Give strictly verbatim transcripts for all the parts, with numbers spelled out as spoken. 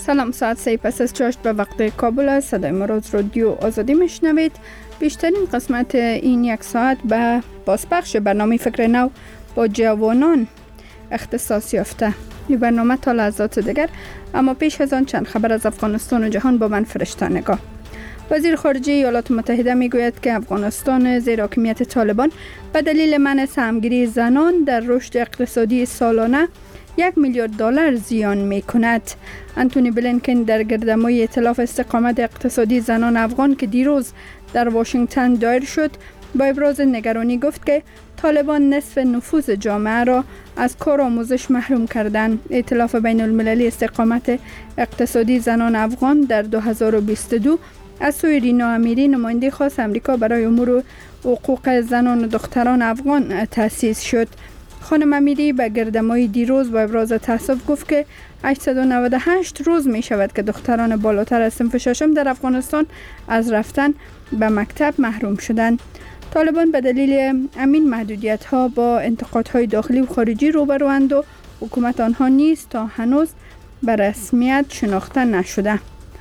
سلام، ساعت سه پس از چاشت به وقت کابل است. صدای ما را از رادیو آزادی میشنوید. بیشترین قسمت این یک ساعت به بازپخش برنامه فکر نو با جوانان اختصاص یافته. این برنامه تا لحظات دیگر، اما پیش از آن چند خبر از افغانستان و جهان با من فرشته نگاه. وزیر خارجه ایالات متحده میگوید که افغانستان زیر حاکمیت طالبان به دلیل منع سهمگیری زنان در رشد اقتصادی سالانه یک میلیارد دلار زیان می کند. انتونی بلینکن در گردهمایی ائتلاف استقامت اقتصادی زنان افغان که دیروز در واشنگتن دایر شد، با ابراز نگرانی گفت که طالبان نصف نفوذ جامعه را از کار آموزش محروم کردند. ائتلاف بین المللی استقامت اقتصادی زنان افغان در دو هزار و بیست و دو از سوی رینا امیری، نماینده خاص امریکا برای امور حقوق زنان و دختران افغان تأسیس شد. خانم امیری به گردهمایی دیروز با ابراز تأسف گفت که هشتصد و نود و هشت روز می شود که دختران بالاتر از صنف ششم در افغانستان از رفتن به مکتب محروم شدند. طالبان به دلیل امین محدودیت ها با انتقادهای داخلی و خارجی روبروند و حکومت آنها نیز تا هنوز به رسمیت شناخته نشده.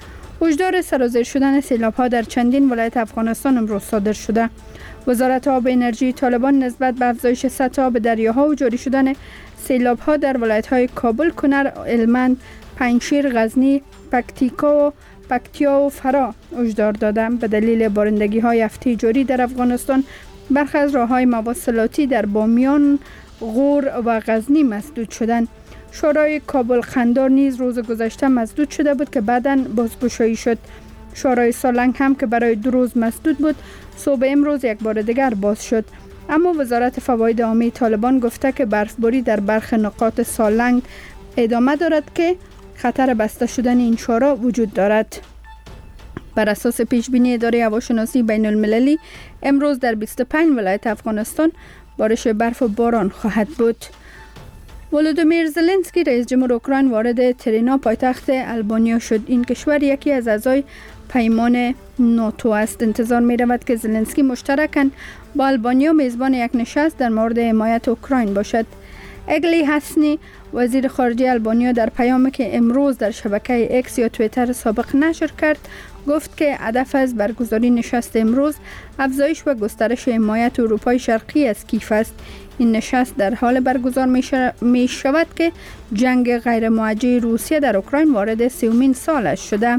هشدار سرازیر شدن سیلاب ها در چندین ولایت افغانستان امروز صادر شده. وزارت آب و انرژی طالبان نسبت به افزایش سطح آب دریاها و جاری شدن سیلاب ها در ولایت های کابل، کنر، هلمند، پنجشیر، غزنی، پکتیکا و پکتیا و فرا هشدار دادند. به دلیل بارندگی های هفته جاری در افغانستان، برخی از راههای مواصلاتی در بامیان، غور و غزنی مسدود شدند. شورای کابل خندار نیز روز گذشته مسدود شده بود که بعداً بازگشایی شد. شورای سالنگ هم که برای دو روز مسدود بود، صبح امروز یک بار دیگر باز شد. اما وزارت فواید عامه طالبان گفته که برفباری در برخی نقاط سالنگ ادامه دارد که خطر بسته شدن این شورا وجود دارد. بر اساس پیش بینی اداره هواشناسی بین المللی، امروز در بیست و پنج ولایت افغانستان بارش برف و باران خواهد بود. ولودیمیر زلنسکی رئیس جمهور اوکراین وارد ترینا پایتخت البانیا شد. این کشور یکی از اعضای پیمان ناتو است. انتظار می رود که زلنسکی مشترکاً با البانیا میزبان یک نشست در مورد حمایت اوکراین باشد. اگلی حسنی وزیر خارجه البانیا در پیامی که امروز در شبکه اکس یا توییتر سابق نشر کرد گفت که هدف از برگزاری نشست امروز افزایش و گسترش حمایت اروپای شرقی از کیف است. این نشست در حال برگزار می شود که جنگ غیر موجه روسیه در اوکراین وارد سیومین سالش شده.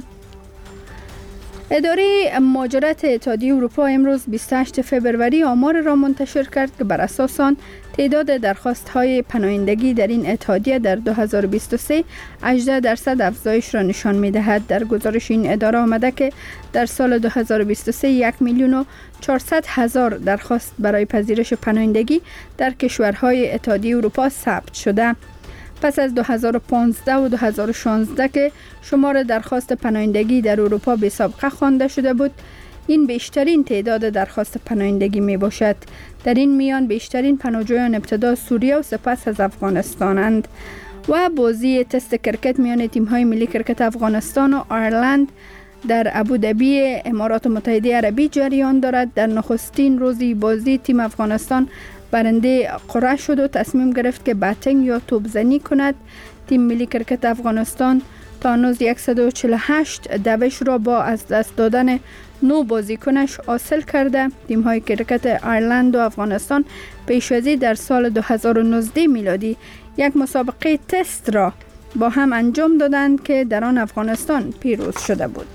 اداره مهاجرت اتحادیه اروپا امروز بیست و هشتم فوریه آمار را منتشر کرد که بر اساس آن تعداد درخواست‌های پناهندگی در این اتحادیه در دو هزار و بیست و سه هجده درصد افزایش را نشان می‌دهد. در گزارش این اداره آمده که در سال دو هزار و بیست و سه یک میلیون و چهارصد هزار درخواست برای پذیرش پناهندگی در کشورهای اتحادیه اروپا ثبت شده. پس از دو هزار و پانزده و دو هزار و شانزده که شمار درخواست پناهندگی در اروپا بی سابقه خوانده شده بود، این بیشترین تعداد درخواست پناهندگی می باشد. در این میان بیشترین پناهجویان ابتدا سوریه و سپس از افغانستانند. و بازی تست کرکت میان تیم‌های ملی کرکت افغانستان و آیرلند در ابوظبی امارات متحده عربی جریان دارد. در نخستین روزی بازی تیم افغانستان برنده قرعه شد و تصمیم گرفت که باتینگ یا توپزنی کند. تیم ملی کرکت افغانستان تا هنوز صد و چهل و هشت دوش را با از دست دادن نو بازیکنش حاصل کرده. تیم های کرکت آیرلند و افغانستان پیش ازی در سال دو هزار و نوزده میلادی یک مسابقه تست را با هم انجام دادند که در آن افغانستان پیروز شده بود.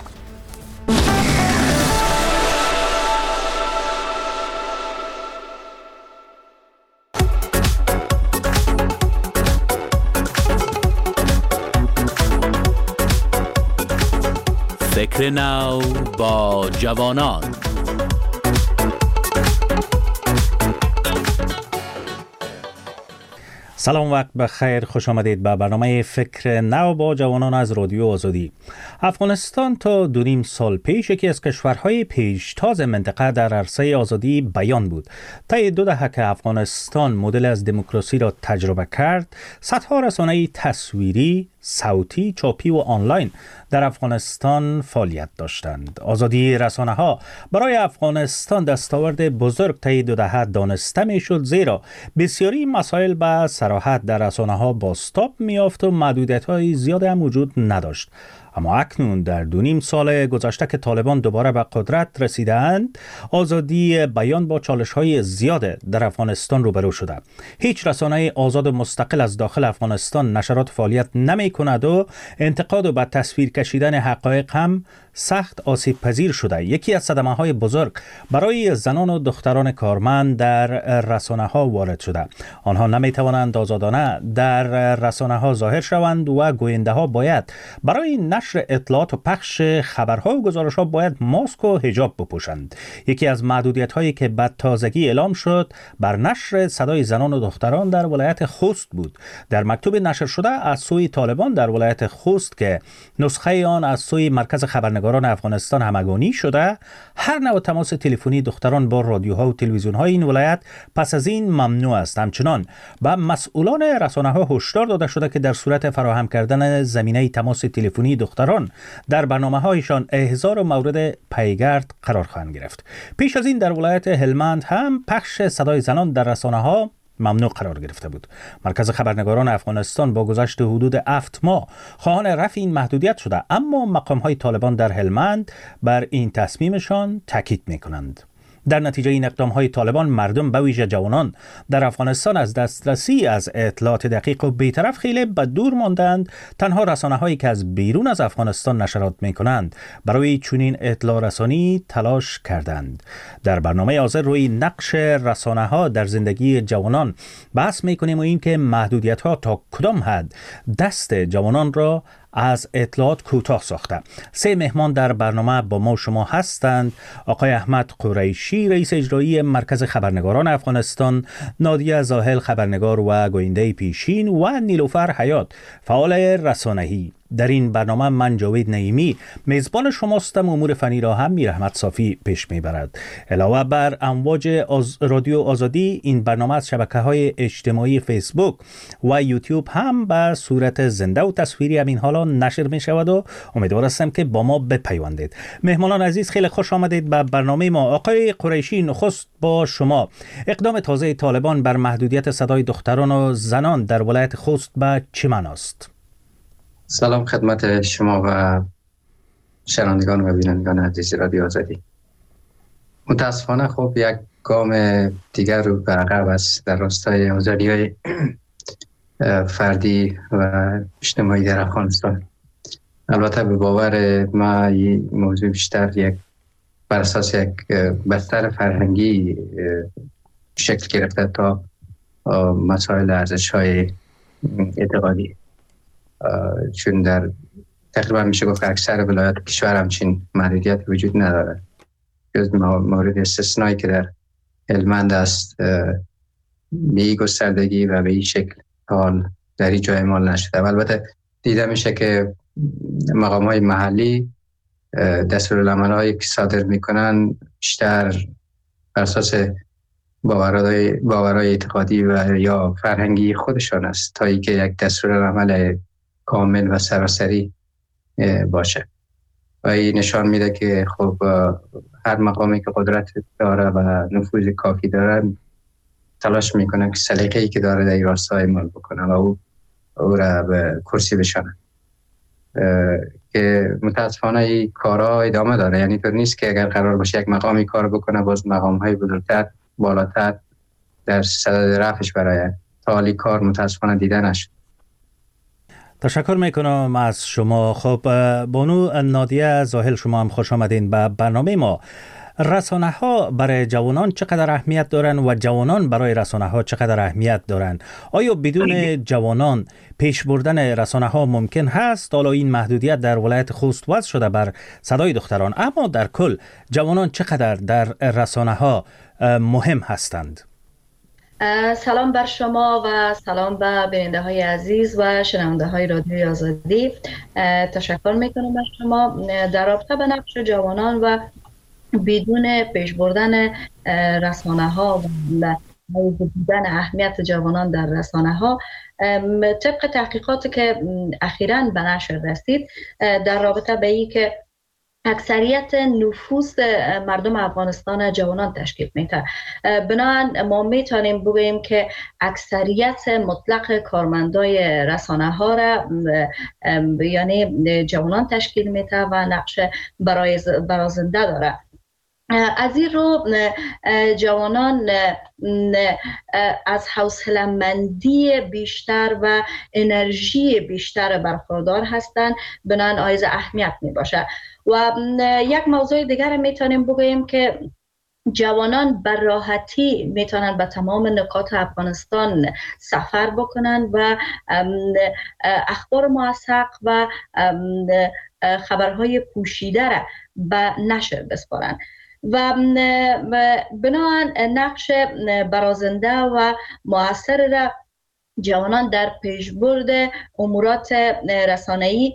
فکر نو با جوانان. سلام، وقت بخیر، خوش آمدید به برنامه فکر نو با جوانان از رادیو آزادی. افغانستان تا دو نیم سال پیش یکی از کشورهای پیشتاز منطقه در عرصه آزادی بیان بود. طی دو دهه که افغانستان مدل از دموکراسی را تجربه کرد، صدها رسانه تصویری، صوتی، چاپی و آنلاین در افغانستان فعالیت داشتند. آزادی رسانه ها برای افغانستان دستاورد بزرگ طی دو دهه دانسته می شد، زیرا بسیاری مسائل به صراحت در رسانه ها بازتاب می یافت و محدودیت های زیاد هم وجود نداشت. اما اکنون در دو نیم سال گذشته که طالبان دوباره به قدرت رسیدند، آزادی بیان با چالش های زیاد در افغانستان روبرو شده. هیچ رسانه آزاد و مستقل از داخل افغانستان نشرات فعالیت نمی کند و انتقاد و به تصویر کشیدن حقایق هم سخت آسیب پذیر شده. یکی از صدمه های بزرگ برای زنان و دختران کارمند در رسانه ها وارد شده. آنها نمی توانند آزادانه در رسانه ها ظاهر شوند و گوینده ها باید برای نشر اطلاعات و پخش خبرها و گزارش ها باید ماسک و حجاب بپوشند. یکی از محدودیت هایی که به تازگی اعلام شد بر نشر صدای زنان و دختران در ولایت خوست بود. در مکتوب نشر شده از سوی طالبان در ولایت خوست که نسخه آن از سوی مرکز خبرنگاران افغانستان همگانی شده، هر نوع تماس تلفنی دختران با رادیوها و تلویزیون‌های این ولایت پس از این ممنوع است. همچنان به مسئولان رسانه‌ها هشدار داده شده که در صورت فراهم کردن زمینه تماس تلفنی دختران در برنامه‌هایشان احضار و مورد پیگرد قرار خواهند گرفت. پیش از این در ولایت هلمند هم پخش صدای زنان در رسانه‌ها ممنوع قرار گرفته بود. مرکز خبرنگاران افغانستان با گذشت حدود هفت ماه خواهان رفع این محدودیت شده، اما مقام‌های طالبان در هلمند بر این تصمیمشان تاکید می‌کنند. در نتیجه این اقدام‌های طالبان مردم به ویژه جوانان در افغانستان از دسترسی از اطلاعات دقیق و بی‌طرف خیلی به دور ماندند. تنها رسانه‌هایی که از بیرون از افغانستان نشرات می‌کنند برای چنین اطلاع رسانی تلاش کردند. در برنامه حاضر روی نقش رسانه‌ها در زندگی جوانان بحث می‌کنیم و اینکه محدودیت‌ها تا کدام حد دست جوانان را از اطلاعات کوتاه ساخته. سه مهمان در برنامه با ما شما هستند: آقای احمد قریشی، رئیس اجرایی مرکز خبرنگاران افغانستان، نادیه زاهل، خبرنگار و گوینده پیشین، و نیلوفر حیات، فعال رسانه‌ای. در این برنامه من جاوید نعیمی میزبان شماستم. امور فنی را هم میر احمد صافی پیش میبرد. علاوه بر امواج آز... رادیو آزادی، این برنامه از شبکه‌های اجتماعی فیسبوک و یوتیوب هم به صورت زنده و تصویری همین حالا نشر می شود و امیدوار هستم که با ما بپیوندید. مهمانان عزیز، خیلی خوش آمدید به برنامه ما. آقای قریشی، نخست با شما. اقدام تازه طالبان بر محدودیت صدای دختران و زنان در ولایت خوست به چه معناست؟ سلام خدمت شما و شنوندگان و بینندگان عزیز رادیو آزادی. متاسفانه خب یک گام دیگر رو به عقب است در راستای آزادی‌های فردی و اجتماعی در افغانستان. البته به باور ما این موضوع بیشتر یک بر اساس یک بستر فرهنگی شکل گرفته تا مسائل ارزش‌های اعتقادی، چون در تقریبا میشه گفت اکثر ولایات کشور همچین محدودیت وجود نداره، جز مورد استثنایی که در هلمند است به این گستردگی و به این شکل حال در این جای اعمال نشده. البته دیده میشه که مقام های محلی دستورالعمل‌هایی که صادر میکنن بیشتر بر اساس باورهای باورهای اعتقادی و یا فرهنگی خودشان است تا اینکه یک دستورالعمل کامل و سراسری باشه. و این نشان میده که خب هر مقامی که قدرت داره و نفوذ کافی داره تلاش میکنه که سلیقه‌ای که داره در این راستا اعمال بکنه و او او را به کرسی بشانه، که متاسفانه این کارها ادامه داره. یعنی طور نیست که اگر قرار باشه یک مقامی کار بکنه باز مقام‌های بزرگتر بالاتر در صدد رفعش برای تالی کار متاسفانه دیده نشد. تشکر میکنم از شما. خب بانو نادیه زاهل، شما هم خوش آمدین به برنامه ما. رسانه ها برای جوانان چقدر اهمیت دارن و جوانان برای رسانه ها چقدر اهمیت دارن؟ آیا بدون جوانان پیش بردن رسانه ها ممکن هست؟ حالا این محدودیت در ولایت خوست وضع شده بر صدای دختران، اما در کل جوانان چقدر در رسانه ها مهم هستند؟ سلام بر شما و سلام به بیننده های عزیز و شنونده های رادیوی آزادی. تشکر میکنم از شما. در رابطه به نقش جوانان و بدون پیش بردن رسانه ها و بودن اهمیت جوانان در رسانه ها. طبق تحقیقاتی که اخیراً به نشر رسید در رابطه به این که اکثریت نفوس مردم افغانستان جوانان تشکیل میده، بنابراین ما میتونیم بگوییم که اکثریت مطلق کارمندای رسانه ها را یعنی جوانان تشکیل میده و نقش برازنده داره. از این رو جوانان از حوصله‌مندی بیشتر و انرژی بیشتر برخوردار هستند، بنابراین حائز اهمیت می باشه. و یک موضوع دیگر میتونیم بگوییم که جوانان بر راحتی میتونن به تمام نقاط افغانستان سفر بکنن و اخبار موثق و خبرهای پوشیده را به نشر بسپارن و بنابراین نقش برازنده و مؤثر را جوانان در پیشبرد امورات رسانه‌ای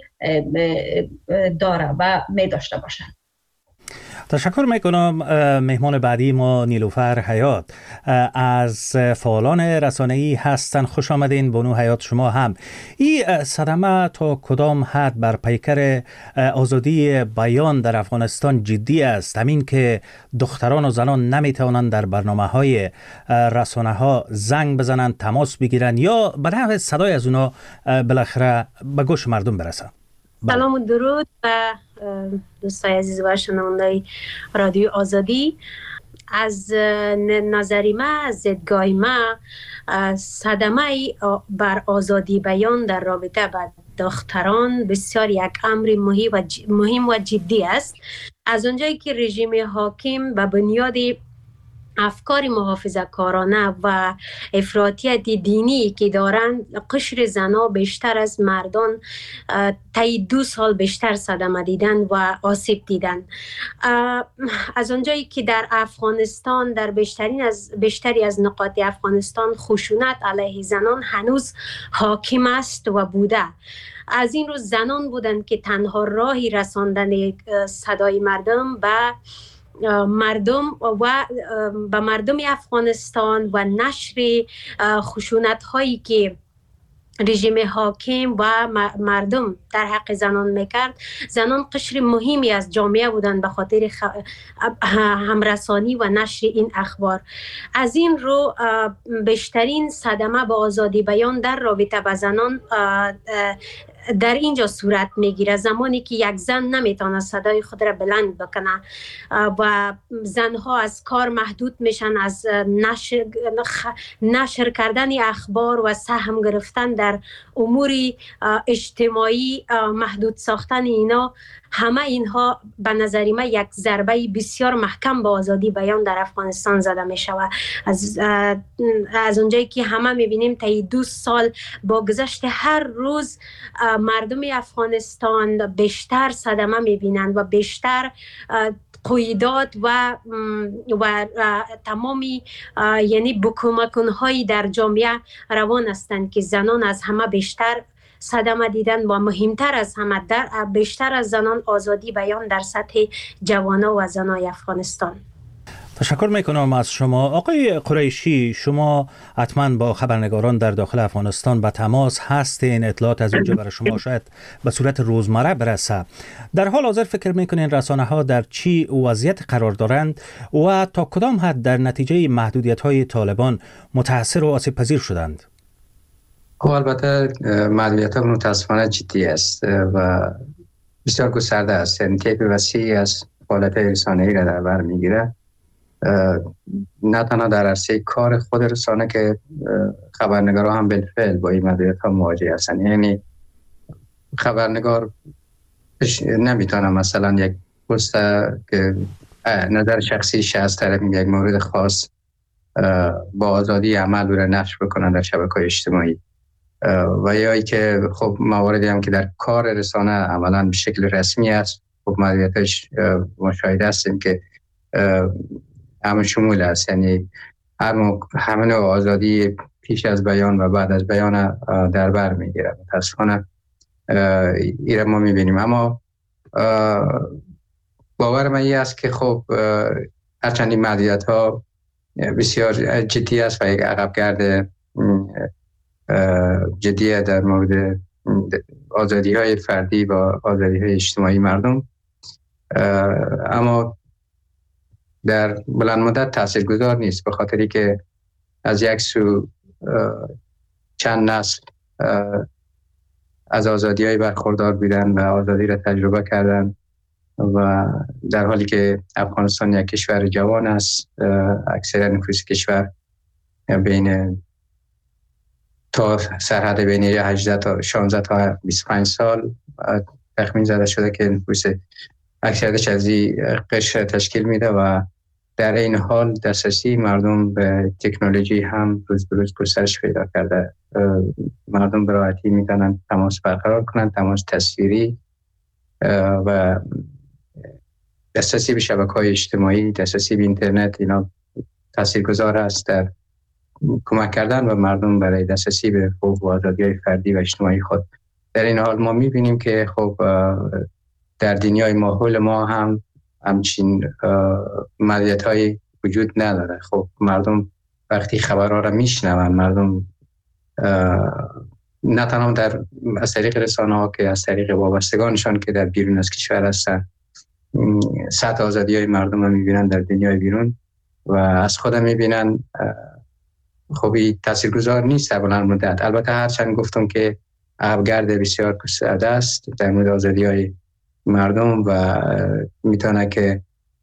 داره و می داشته باشند. تشکر میکنم. مهمان بعدی ما نیلوفر حیات از فعالان رسانه‌ای هستند. خوش آمدین بانو حیات. شما هم این صدمه تا کدام حد بر پیکر آزادی بیان در افغانستان جدی است؟ همین که دختران و زنان نمیتوانند در برنامه‌های رسانه‌ها زنگ بزنند، تماس بگیرند یا به نحو صدای از اونا بالاخره به گوش مردم برسه. سلام و درود و دوستای عزیز و شنوندای رادیو آزادی. از نظری ما، از دیدگاه ما، صدمه بر آزادی بیان در رابطه با دختران بسیار یک امر مهم و جدی است. از اونجایی که رژیم حاکم به بنیاد افکار محافظه کارانه و افراطیت دینی که دارند، قشر زنا بیشتر از مردان طی دو سال بیشتر صدمه دیدن و آسیب دیدن. از اونجایی که در افغانستان در بیشترین از بیشتری از نقاط افغانستان خشونت علیه زنان هنوز حاکم است و بوده. از این روز زنان بودند که تنها راهی رساندن صدای مردم به مردم و به مردم افغانستان و نشر خشونت هایی که رژیم حاکم و مردم در حق زنان میکرد. زنان قشر مهمی از جامعه بودند به خاطر خ... همرسانی و نشر این اخبار. از این رو بیشترین صدمه با آزادی بیان در رابطه با زنان در اینجا صورت میگیره، زمانی که یک زن نمیتونه صدای خود را بلند بکنه و زنها از کار محدود میشن، از نشر, نشر کردن اخبار و سهم گرفتن در امور اجتماعی محدود ساختن اینا، همه اینها به نظر من یک ضربه بسیار محکم به آزادی بیان در افغانستان زده می شود. از از اونجایی که همه می بینیم طی دو سال با گذشت هر روز مردم افغانستان بیشتر صدمه می بینند و بیشتر قیودات و و تمامی یعنی بکمکون‌هایی در جامعه روان هستند که زنان از همه بیشتر صدمه دیدن و مهمتر از همه در بیشتر از زنان آزادی بیان در سطح جوانان و زنای افغانستان. تشکر میکنم از شما. آقای قریشی، شما حتما با خبرنگاران در داخل افغانستان به تماس هستین، اطلاعات از اونجا برای شما شاید به صورت روزمره برسه. در حال حاضر فکر میکنین رسانه ها در چی وضعیت قرار دارند و تا کدام حد در نتیجه محدودیت های طالبان متاثر و آسیب پذیر شدند؟ خب البته محدودیت ها متاسفانه جدی است و بسیار گسترده است، یعنی طیف وسیعی از فعالیت رسانه‌ای را در بر میگیره، نه تنها در عرصه کار خود رسانه که خبرنگاران هم بالفعل با این محدودیت ها مواجه هستند. یعنی خبرنگار نمیتونه مثلا یک پست که نظر شخصیش از طرف یک مورد خاص با آزادی عمل رو نشر بکنن در شبکه‌های اجتماعی، و یا ای که خب مواردی هم که در کار رسانه عملا به شکل رسمی است، خب محدودیتش مشاهده هستیم که همه شمول است، یعنی همه نوع آزادی پیش از بیان و بعد از بیان در بر میگیره. متاسفانه ایره ما میبینیم، اما باور من این است که خب هرچند این محدودیت ها بسیار جدی است و یک عقبگرد جدی در مورد آزادی های فردی و آزادی های اجتماعی مردم. اما در بلند مدت تاثیرگذار نیست، به خاطری که از یک سو چند نسل از آزادی های برخوردار بودن و آزادی را تجربه کردن و در حالی که افغانستان یک کشور جوان است، اکثر نفوس کشور بین تا سرحد بین هجده تا شانزده تا بیست و پنج سال تخمین زده شده که نفوس اکثرش از این قشر تشکیل میده و در این حال دسترسی مردم به تکنولوژی هم روز به روز گسترش پیدا کرده. مردم به راحتی میتونن تماس برقرار کنن، تماس تصویری و دسترسی به شبکه‌های اجتماعی، دسترسی به اینترنت، اینا تاثیرگذار است در کمک کردن و مردم برای دسترسی به حقوق و آزادی‌های فردی و اجتماعی خود. در این حال ما می‌بینیم که خب در دنیای ماحول ما هم همچین مزیت‌های وجود نداره. خب مردم وقتی خبرها را میشنون، مردم نه تنها در از طریق رسانه‌ها که از طریق وابستگانشان که در بیرون از کشور هستن سطح آزادی‌های مردم را می‌بینن در دنیای بیرون و از خود می‌بینن. خوبی تاثیرگذار نیست در بلند مدت. البته هرچند گفتم که عقبگرد بسیار گسترده است در مورد آزادی‌های مردم و میتونه که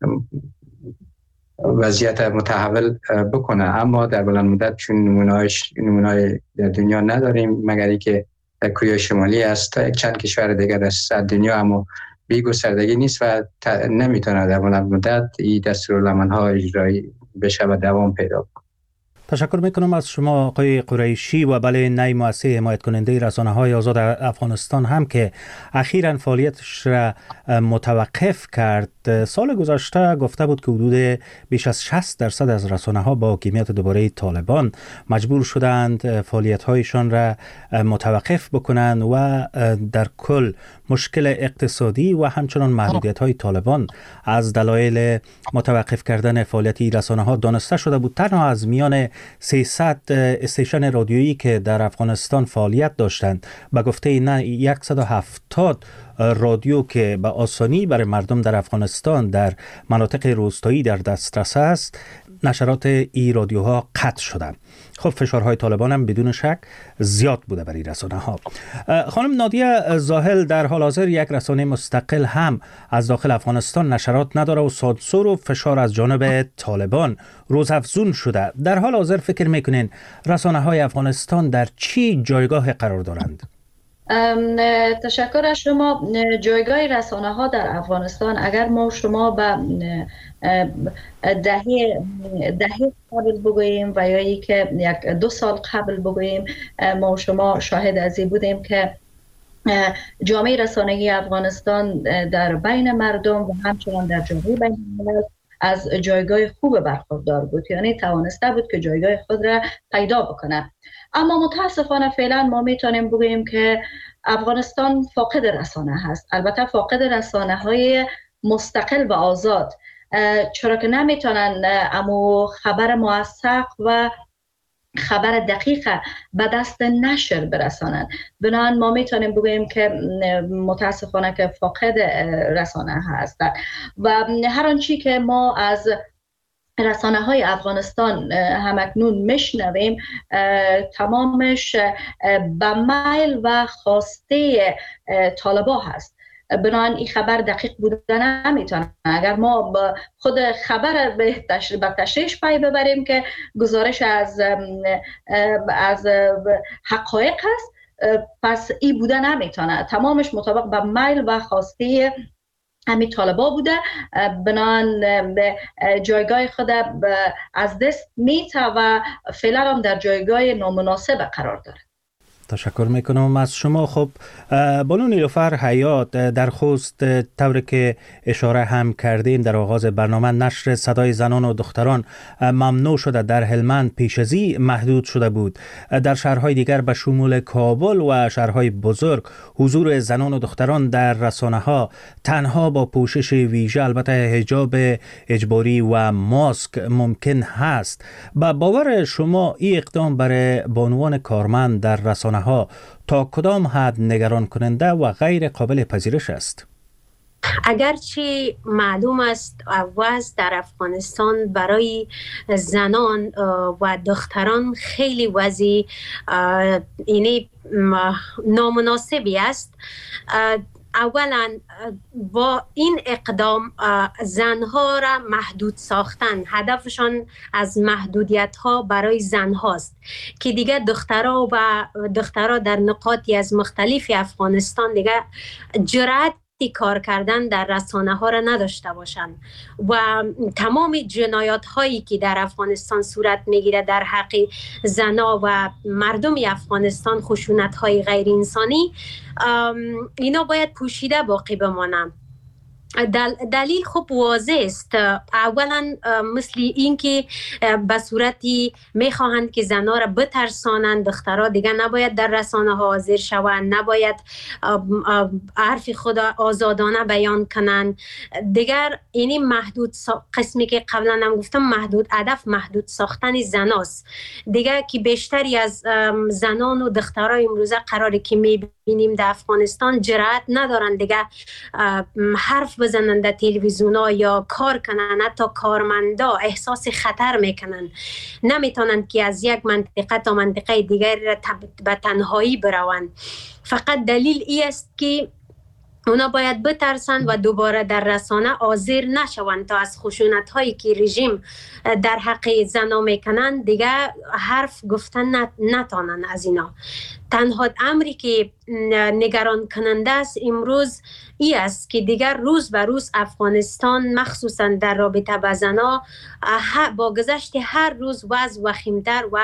وضعیت متحول بکنه، اما در بلند مدت چون نمونه‌اش نمونه‌ای در دنیا نداریم مگر اینکه در کره شمالی است، چند کشور دیگر در دنیا، اما بی گستردگی نیست و نمیتونه در بلند مدت این دستورالعمل‌ها اجرایی بشه و دوام پیدا کنه. تشکر میکنم از شما آقای قریشی. و بله، نی مؤسسه حمایت کننده رسانه‌های آزاد افغانستان هم که اخیراً فعالیتش را متوقف کرد. سال گذشته گفته بود که حدود بیش از شصت درصد از رسانه‌ها با حاکمیت دوباره طالبان مجبور شدند فعالیت‌هایشان را متوقف بکنند و در کل مشکل اقتصادی و همچنان محدودیت‌های طالبان از دلایل متوقف کردن فعالیت رسانه‌ها دانسته شده بود. تنها از میان سیصد استیشن رادیویی که در افغانستان فعالیت داشتند به گفته نه صد و هفتاد رادیو که به آسانی برای مردم در افغانستان در مناطق روستایی در دسترس است، نشرات ای رادیوها قطع شدند. خب فشارهای طالبان هم بدون شک زیاد بوده برای رسانه ها. خانم نادیه زاهل در حال حاضر یک رسانه مستقل هم از داخل افغانستان نشرات نداره و سانسور و فشار از جانب طالبان روزافزون شده. در حال حاضر فکر میکنین رسانه های افغانستان در چی جایگاه قرار دارند؟ تشکر از شما. جایگاه رسانه ها در افغانستان اگر ما شما به دهه دهه قبل بگوییم و یا ای که یک دو سال قبل بگوییم، ما شما شاهد از این بودیم که جامعه رسانه‌ای افغانستان در بین مردم و همچنان در جامعه بین الملل از جایگاه خوب برخوردار بود، یعنی توانسته بود که جایگاه خود را پیدا بکنه. اما متاسفانه فعلا ما میتونیم بگوییم که افغانستان فاقد رسانه هست. البته فاقد رسانه های مستقل و آزاد، چرا که نمیتونن امو خبر موثق و خبر دقیق به دست نشر برسانند. بنابراین ما میتونیم بگوییم که متاسفانه که فاقد رسانه هستند و هر آنچه که ما از رسانه های افغانستان همکنون میشنویم تمامش به میل و خواسته طالبا هست. بنابراین این خبر دقیق بودن نمیتونه. اگر ما خود خبر به تشریح پی ببریم که گزارش از از حقایق هست، پس این بودن نمیتونه. تمامش مطابق به میل و خواسته همین طالبا بوده. بنابراین به جایگاه خود از دست میته و فعلا هم در جایگاه نامناسب قرار داره. تشکر میکنم از شما. خب بانو نیلوفر حیات، در خست طوری که اشاره هم کردیم در آغاز برنامه، نشر صدای زنان و دختران ممنوع شده. در هلمند پیش از این محدود شده بود. در شهرهای دیگر به شمول کابل و شهرهای بزرگ حضور زنان و دختران در رسانه ها تنها با پوشش ویژه، البته حجاب اجباری و ماسک، ممکن هست. با باور شما این اقدام برای بانوان کارمند در رسانه ها تا کدام حد نگران کننده و غیر قابل پذیرش است؟ اگرچه معلوم است وضع در افغانستان برای زنان و دختران خیلی وضع اینی نامناسبی است، اولا با این اقدام زنها را محدود ساختن، هدفشان از محدودیت ها برای زن هاست که دیگه دخترها و دخترها در نقاطی از مختلف افغانستان دیگه جرأت کار کردن در رسانه ها را نداشته باشند و تمام جنایات هایی که در افغانستان صورت میگیره در حق زنا و مردم افغانستان، خشونت های غیر انسانی، اینا باید پوشیده باقی بمانند. دل دلیل خوب واضح است. اولا مثل این که به صورتی میخواهند که زنها را بترسانند، دخترها دیگه نباید در رسانه ها حاضر شوند، نباید حرف خود آزادانه بیان کنند. دیگر اینی محدود سا... قسمی که قبلا هم گفتم محدود هدف محدود ساختن زناست دیگه، که بیشتری از زنان و دخترها امروزه قراره که میبینیم در افغانستان جرأت ندارند دیگه حرف بزنن در تلویزیون ها یا کار کنن. حتی کارمندا احساس خطر میکنن، نمیتونن که از یک منطقه تا منطقه دیگر به تنهایی بروند. فقط دلیل ای است که اونا باید بترسند و دوباره در رسانه حاضر نشوند تا از خشونت هایی که رژیم در حق زنا میکنن دیگه حرف گفتن نتانن از اینا. تنها امری که نگران کننده است امروز ای است که دیگر روز به روز افغانستان مخصوصا در رابطه با زنا با گذشت هر روز وضع وخیمتر و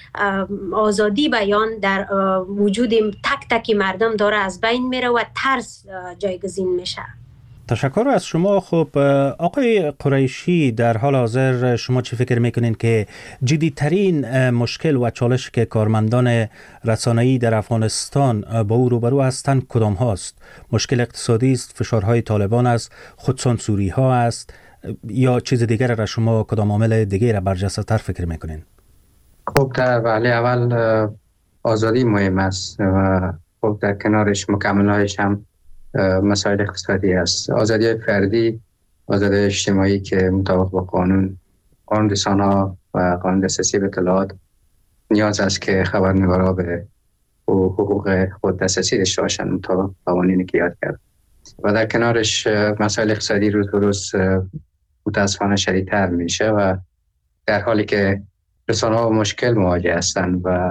آزادی بیان در وجود تک تک مردم داره از بین میره و ترس جایگزین میشه. تشکر از شما. خب آقای قریشی، در حال حاضر شما چی فکر میکنین که جدیترین مشکل و چالش که کارمندان رسانه‌ای در افغانستان با او روبرو هستند کدام هاست؟ مشکل اقتصادی است، فشارهای طالبان است، خودسانسوری ها است، یا چیز دیگر را شما کدام عامل دیگر را برجسته تر فکر میکنین؟ خب در ولی اول آزادی مهم است و خب در کنارش مکملهایش هم مسائل اقتصادی است. آزادی فردی، آزادی اجتماعی که مطابق با قانون قانون رسانه‌ها و قانون دسترسی به اطلاعات نیاز است که خبرنگارها به حقوق خود دسترسی داشته باشند مطابق قوانینی که یاد کرد. و در کنارش مسائل اقتصادی روز به روز متاسفانه شدیدتر میشه و در حالی که رسانه‌ها مشکل مواجه هستند و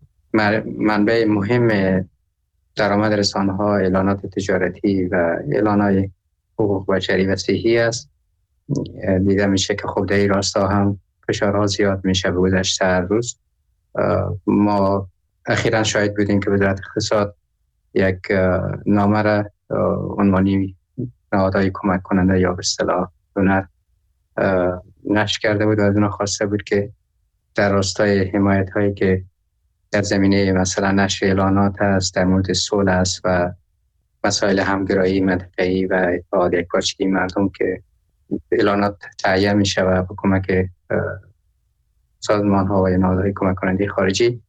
منبع مهم درآمد رسانه‌ها اعلانات تجارتی و اعلانات حقوق بشری و صحی است، دیده میشه که خب در این راستا هم فشارها زیاد میشه به گذشت هر روز. ما اخیراً شاهد بودیم که وزارت اقتصاد یک نامه را عنوانی نهادهای کمک کننده یا به اصطلاح دونر نشر کرده بود و از اونها خواسته بود که در راستای حمایت هایی که در زمینه مثلا نشر اعلانات است، در مورد صلح است و مسائل همگرایی منطقه‌ای و اتحاد یکپارچگی مردم که اعلانات تهیه میشه و با کمک سازمان ها و نهادهای کمک کننده خارجی،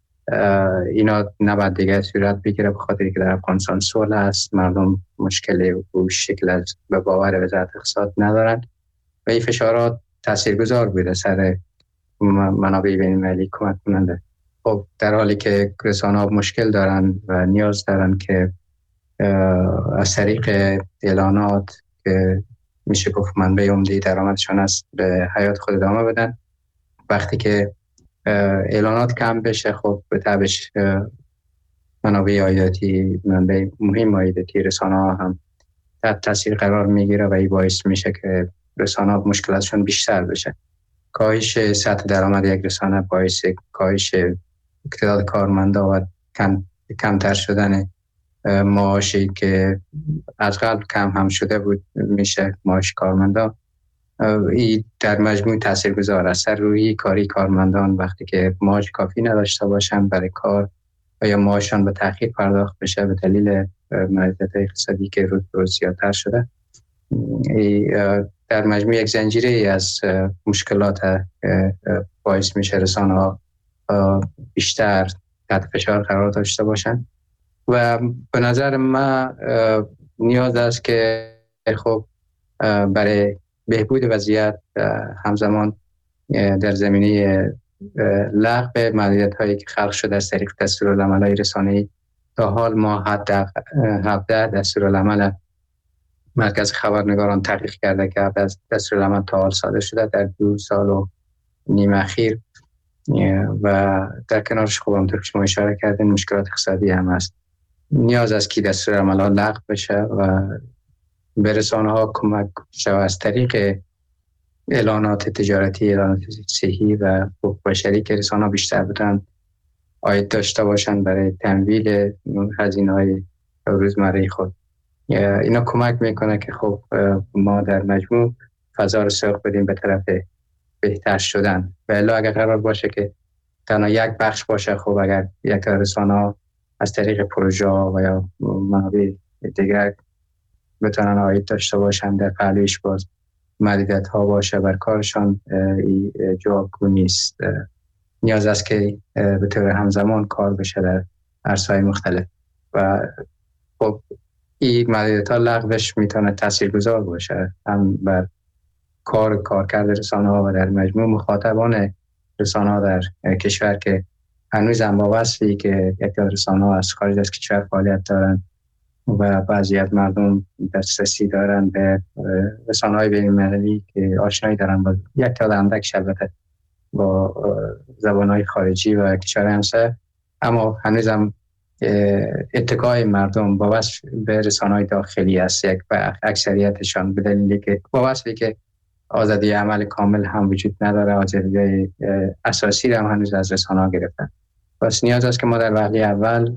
اینا نباید دیگه صورت بگیره، به خاطری که در افغانستان صلح است، مردم مشکل و شکل از به باور وزارت اقتصاد ندارند و این فشارات تاثیرگذار بوده سر منابع بین‌المللی کمک کننده. خب در حالی که رسانه‌ها مشکل دارن و نیاز دارن که از طریق اعلانات که میشه گفت منبع عمده درآمدشان است به حیات خود ادامه بدن، وقتی که اعلانات کم بشه خب به تبعش منابع عایداتی، منبع مهم عایداتی رسانه‌ها هم تحت تاثیر قرار میگیره و این باعث میشه که رسانه‌ها مشکلاتشون بیشتر بشه. کاهش سطح درآمد یک رسانه باعث کاهش تعداد کارمندا و کم کمتر شدن معاشی که از قبل کم هم شده بود میشه معاش کارمندان، این در مجموع تاثیرگذار است سر روی کاری کارمندان. وقتی که معاش کافی نداشته باشن برای کار و یا معاششان به تأخیر پرداخت بشه به دلیل موضوعات اقتصادی که روز به روز زیادتر شده، در مجموع یک زنجیره از مشکلات باعث میشه رسانه‌ها بیشتر تحت فشار قرار داشته باشن و به نظر من نیاز است که خب برای بهبود وضعیت همزمان در زمینه لغو محدودیت‌هایی که خلق شده از طریق دستورالعمل‌های رسانه‌ای، تا حال ما حتی هفده دستورالعمل مرکز خبرنگاران تحقیق کرده که قبل از دستورالعمل تا حال صادر شده در دو سال و نیم اخیر و در کنارش خوب همونطور که شما اشاره کردین مشکلات اقتصادی هم هست. نیاز است که دستورالعمل‌ها لغو بشه و به رسانه‌ها کمک شود از طریق اعلانات تجارتی، اعلانات صحی و حقوق بشری که رسانه‌ها بیشتر بتونن عاید داشته باشن برای تمویل هزینه‌های روزمره خود. اینا کمک میکنه که خب ما در مجموع فضا رو سوق بدیم به طرف بهتر شدن. و الا اگر قرار باشه که تنها یک بخش باشه، خب اگر یک رسانه از طریق پروژه و یا منابع دیگر بتونن عاید داشته باشن در پهلویش باز محدودیت ها باشه بر کارشان، جوابگو نیست. نیاز است که به طور همزمان کار بشه در عرصه‌های مختلف و خب این محدودیت ها لغوش میتونه تاثیرگذار باشه هم بر کار کارکرد رسانه ها و در مجموع مخاطبان رسانه ها در کشور که هنوز هم با وصفی که یک رسانه ها از خارج از کشور فعالیت دارن و بعضی از مردم دسترسی دارن به رسانه های بین المللی که آشنایی دارن با یک تعداد اندک البته با زبان های خارجی و کشور همسایه، اما هنوز هم اتکای مردم با وصف به رسانه‌های داخلی است یک و اکثریتشان به دلیلی که با وصفی که آزادی عمل کامل هم وجود نداره، آزادی اساسی هم هنوز از رسانه‌ها گرفتن. پس نیاز است که ما در وهله اول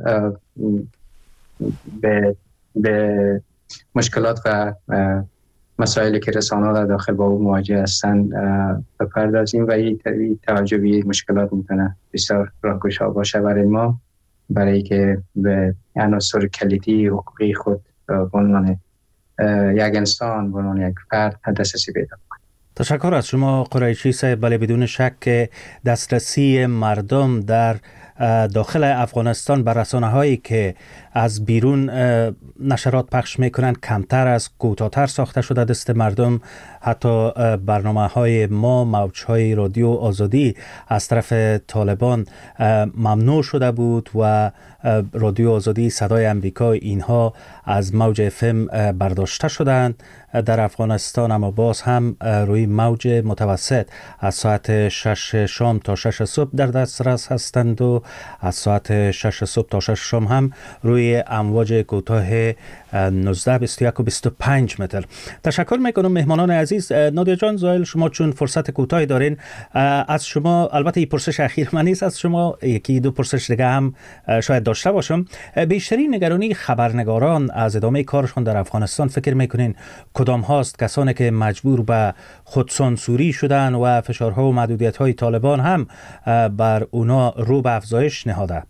به به مشکلات و مسائلی که رسانه‌ها در داخل با او مواجه هستند بپردازیم و این توجه به مشکلات میتونه بسیار راهگشا باشه برای ما، برای که به عناصر کلیدی حقوقی خود به عنوان یک انسان، به عنوان یک فرد دسترسی پیدا کنیم. تشکر از شما قریشی صاحب. بله بدون شک دسترسی مردم در داخل افغانستان بر رسانه‌هایی که از بیرون نشرات پخش میکنند کمتر از کوتاه‌تر ساخته شده دست مردم. حتی برنامه‌های ما، موج‌های رادیو آزادی از طرف طالبان ممنوع شده بود و رادیو آزادی، صدای امریکا، اینها از موج اف ام برداشته شدند در افغانستان، اما باز هم روی موج متوسط از ساعت شش شام تا شش صبح در دسترس هستند و از ساعت شش صبح تا شش شام هم روی امواج کوتاه نوزده بیست و یک و بیست و پنج متر. تشکر میکنم مهمانان عزیز. نادیا جان، زایل شما چون فرصت کوتاهی دارین، از شما البته این پرسش اخیر من نیست، از شما یکی دو پرسش دیگه هم شاید داشته باشم. بیشترین نگرانی خبرنگاران از ادامه کارشون در افغانستان فکر میکنین کدام هاست؟ کسانی که مجبور به خودسانسوری شدن و فشارها و محدودیت‌های طالبان هم بر اونا رو به افزایش نهاده؟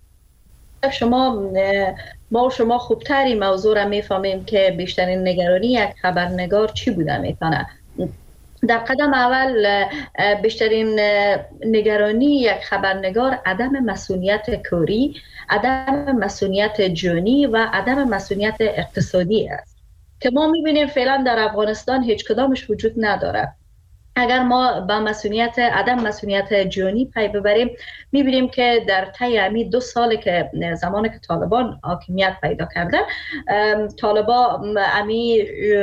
شما ما و شما خوبتر این موضوع را میفهمیم که بیشترین نگرانی یک خبرنگار چی بوده میتونه. در قدم اول بیشترین نگرانی یک خبرنگار عدم مسئولیت کاری، عدم مسئولیت جانی و عدم مسئولیت اقتصادی است که ما میبینیم فعلا در افغانستان هیچ کدامش وجود نداره. اگر ما با مسئولیت عدم مسئولیت جانی پی ببریم، میبینیم که در طی امی دو سال که زمانی که طالبان حاکمیت پیدا کردن، طالبان امی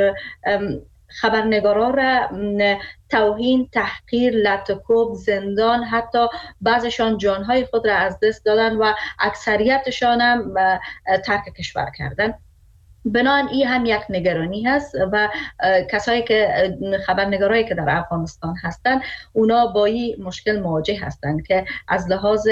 خبرنگارا را توهین، تحقیر، لطکوب، زندان، حتی بعضشان جانهای خود را از دست دادن و اکثریتشان هم ترک کشور کردن. بنان این هم یک نگرانی هست و کسایی که خبرنگارایی که در افغانستان هستند اونا با این مشکل مواجه هستند که از لحاظ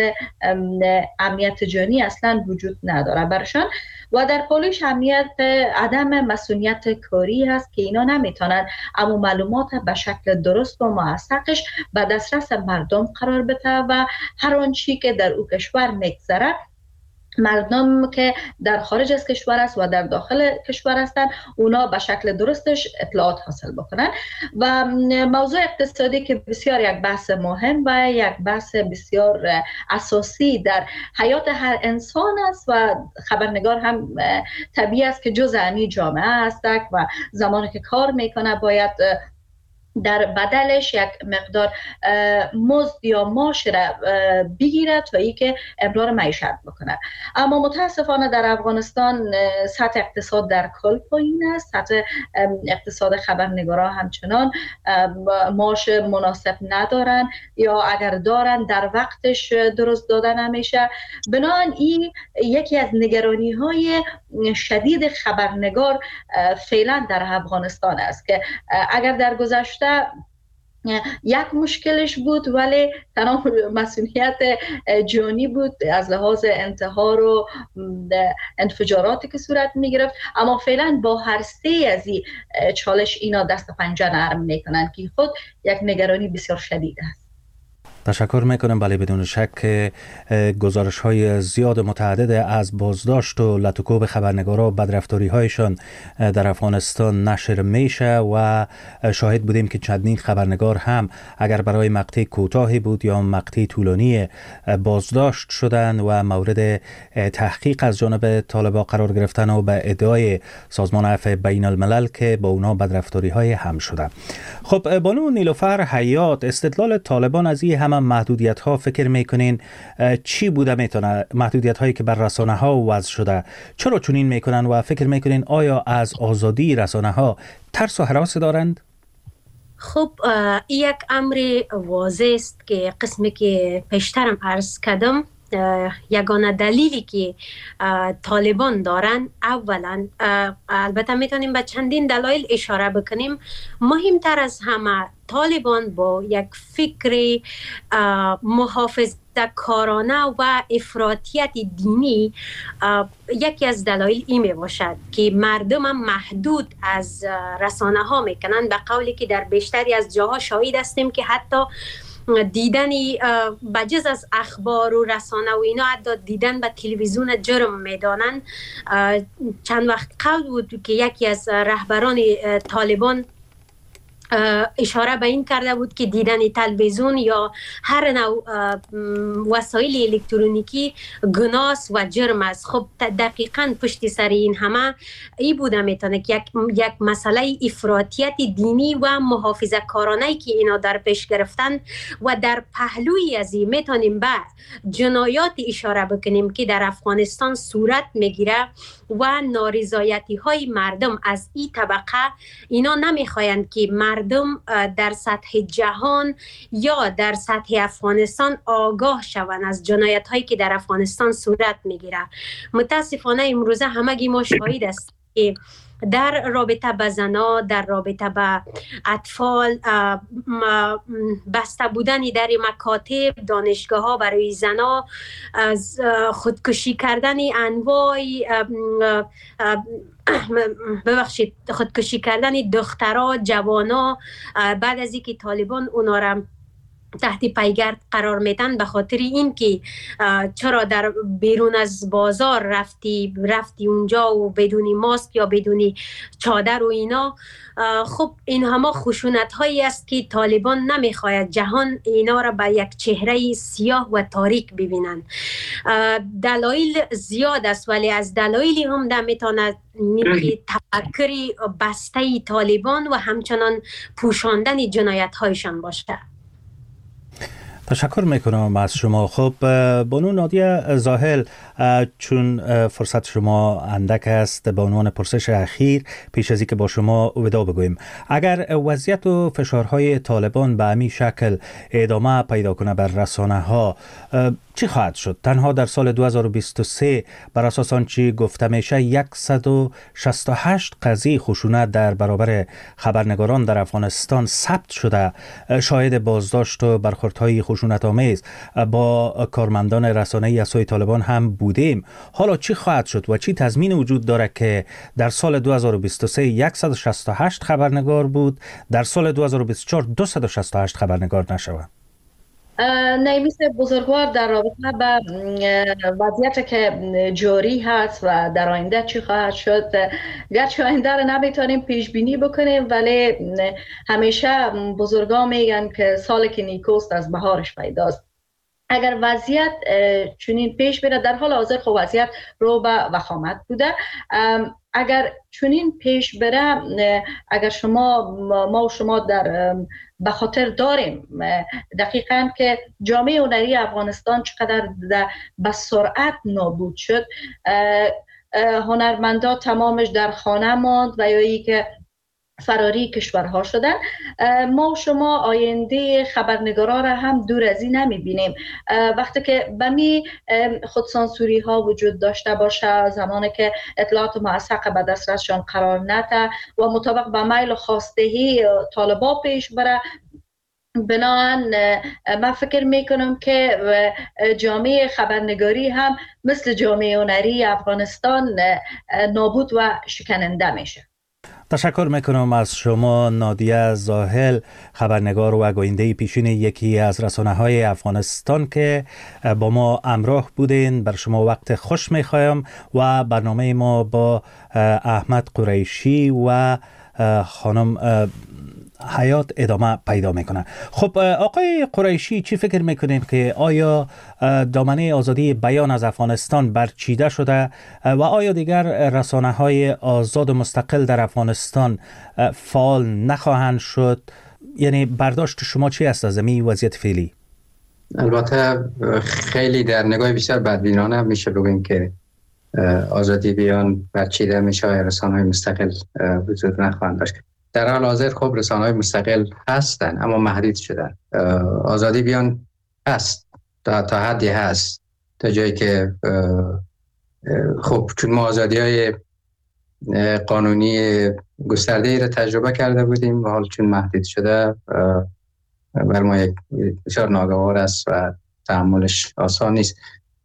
امنیت جانی اصلا وجود نداره برشان و در پولش امنیت عدم مسئولیت کاری هست که اینا نمیتونن اما معلومات به شکل درست و موثقش به دسترس مردم قرار بده و هر آنچه که در او کشور میگذره مردم که در خارج از کشور است و در داخل کشور هستند اونا به شکل درستش اطلاعات حاصل بکنن. و موضوع اقتصادی که بسیار یک بحث مهم و یک بحث بسیار اساسی در حیات هر انسان است و خبرنگار هم طبیعی است که جزء این جامعه است و زمانی که کار میکنه باید در بدلش یک مقدار مزد یا معاش را بگیره تا ای که امرار معیشت بکنه. اما متاسفانه در افغانستان سطح اقتصاد در کل پایین است، سطح اقتصاد خبرنگارا همچنان معاش مناسب ندارن یا اگر دارن در وقتش درست دادن نمیشه. بنابراین این یکی از نگرانی های شدید خبرنگار فعلا در افغانستان است که اگر در گذشته یک مشکلش بود ولی تمام مسئولیت جانی بود از لحاظ انتحار و انفجاراتی که صورت می گرفت، اما فعلا با هر سه از این چالش اینا دست پنجه نرم میکنن که خود یک نگرانی بسیار شدید است. تشکر میکنم. بله بدون شک گزارش های زیاد متعدد از بازداشت و لطوکوب خبرنگارا و بدرفتاری هایشان در افغانستان نشر میشه و شاهد بودیم که چندین خبرنگار هم اگر برای مقطع کوتاهی بود یا مقطع طولانی بازداشت شدن و مورد تحقیق از جانب طالبان قرار گرفتن و به ادعای سازمان عفو بین الملل که با اونا بدرفتاری های هم شده. خب بانو نیلوفر حیات، استدلال طالبان از این هم محدودیت ها فکر میکنین چی بوده میتونه؟ محدودیت هایی که بر رسانه ها وضع شده چرا چنین میکنن و فکر میکنین آیا از آزادی رسانه ها ترس و هراس دارند؟ خب یک امر واضح است که قسمی که پیشترم عرض کردم یگانه دلیلی که طالبان دارن اولا البته میتونیم به چندین دلایل اشاره بکنیم. مهمتر از همه طالبان با یک فکر محافظت کارانه و افراطیت دینی یکی از دلایل این می باشد که مردم هم محدود از رسانه ها میکنن، به قولی که در بیشتری از جاها شاهد هستیم که حتی دیدنی بجز از اخبار و رسانه و اینا حتی دیدن به تلویزیون جرم میدانن. چند وقت قبل بود که یکی از رهبران طالبان اشاره به این کرده بود که دیدن تلویزیون یا هر نوع وسایل الکترونیکی گناه و جرم است. خب دقیقاً پشت سر این همه ای بوده میتونه که یک یک مسئله افراطیت دینی و محافظه کارانه که اینا در پیش گرفتن و در پهلوی از این میتونیم به جنایات اشاره بکنیم که در افغانستان صورت میگیره و نارضایتی های مردم از این طبقه. اینا نمیخواین که مردم در سطح جهان یا در سطح افغانستان آگاه شوند از جنایت هایی که در افغانستان صورت میگیره. متاسفانه امروزه همگی ما شاهد است که در رابطه به زنا، در رابطه به اطفال، بسته بودن در مکاتب، دانشگاه ها برای زنا، خودکشی کردن انواع ببخشید خودکشی کردن دخترها، جوانا بعد از اینکه طالبان اونا را تحت پیگرد قرار میدن به خاطر این که چرا در بیرون از بازار رفتی رفتی اونجا و بدون ماسک یا بدون چادر و اینا. خب این همه خشونت هایی است که طالبان نمیخواید جهان اینا را به یک چهره سیاه و تاریک ببینن. دلایل زیاد است ولی از دلایلی هم نمیتونه که تفکر بسته طالبان و همچنان پوشاندن جنایت هایشان باشه. تشکر میکنم از شما. خب بانو نادیه زاهل، چون فرصت شما اندک است، به عنوان پرسش اخیر پیش از اینکه با شما وداع بگویم، اگر وضعیت و فشارهای طالبان به همین شکل ادامه پیدا کنه بر رسانه ها، چی خواهد شد؟ تنها در سال دو هزار و بیست و سه بر اساس آنچه گفته میشه صد و شصت و هشت قضیه خشونت در برابر خبرنگاران در افغانستان ثبت شده. شاهد بازداشت و برخوردهای خشونت آمیز با کارمندان رسانه‌ای از سوی طالبان هم بودیم. حالا چی خواهد شد و چی تضمین وجود داره که در سال دو هزار و بیست و سه صد و شصت و هشت خبرنگار بود، در سال دو هزار و بیست و چهار دویست و شصت و هشت خبرنگار نشود؟ نایمیس بزرگوار در رابطه به وضعیت که جاری هست و در آینده چی خواهد شد، گرچه آینده رو نمیتونیم پیش بینی بکنیم، ولی همیشه بزرگان میگن که سال که نیکوست از بهارش پیداست. اگر وضعیت چنین پیش بره، در حال حاضر خب وضعیت رو به وخامت بوده، اگر چنین پیش بره، اگر شما ما و شما در به خاطر داریم دقیقاً که جامعه هنری افغانستان چقدر به سرعت نابود شد، هنرمندا تمامش در خانه ماند و یا ای که فراری کشورها شدن. ما و شما آینده خبرنگارا را هم دور از این نمی بینیم. وقتی که بمی خودسانسوری ها وجود داشته باشه، زمانی که اطلاعات موثق به دسترسشان قرار نده و مطابق به میل و خواستهی طالبا پیش بره، بنابراین من فکر میکنم که جامعه خبرنگاری هم مثل جامعه هنری افغانستان نابود و شکننده میشه. تشکر میکنم از شما نادیه زاهل، خبرنگار و گوینده پیشین یکی از رسانه‌های افغانستان که با ما همراه بودین. بر شما وقت خوش میخوایم و برنامه ما با احمد قریشی و خانم حیات ادامه پیدا میکنه. خب آقای قریشی، چی فکر میکنین که آیا دامنه آزادی بیان از افغانستان برچیده شده و آیا دیگر رسانه‌های آزاد و مستقل در افغانستان فعال نخواهند شد؟ یعنی برداشت شما چی است از این وضعیت فعلی؟ البته خیلی در نگاه بیشتر بدبینانه میشه بگیم که آزادی بیان برچیده میشه، رسانه‌های مستقل وجود نخواهند داشت. در حال حاضر خب رسانه‌های مستقل هستن اما محدود شدن. آزادی بیان هست، تا, تا حدی هست، تا جایی که خب چون ما آزادی‌های قانونی گسترده‌ای را تجربه کرده بودیم و حال چون محدود شده بر ما یک بسیار ناگوار است و تحملش آسان نیست.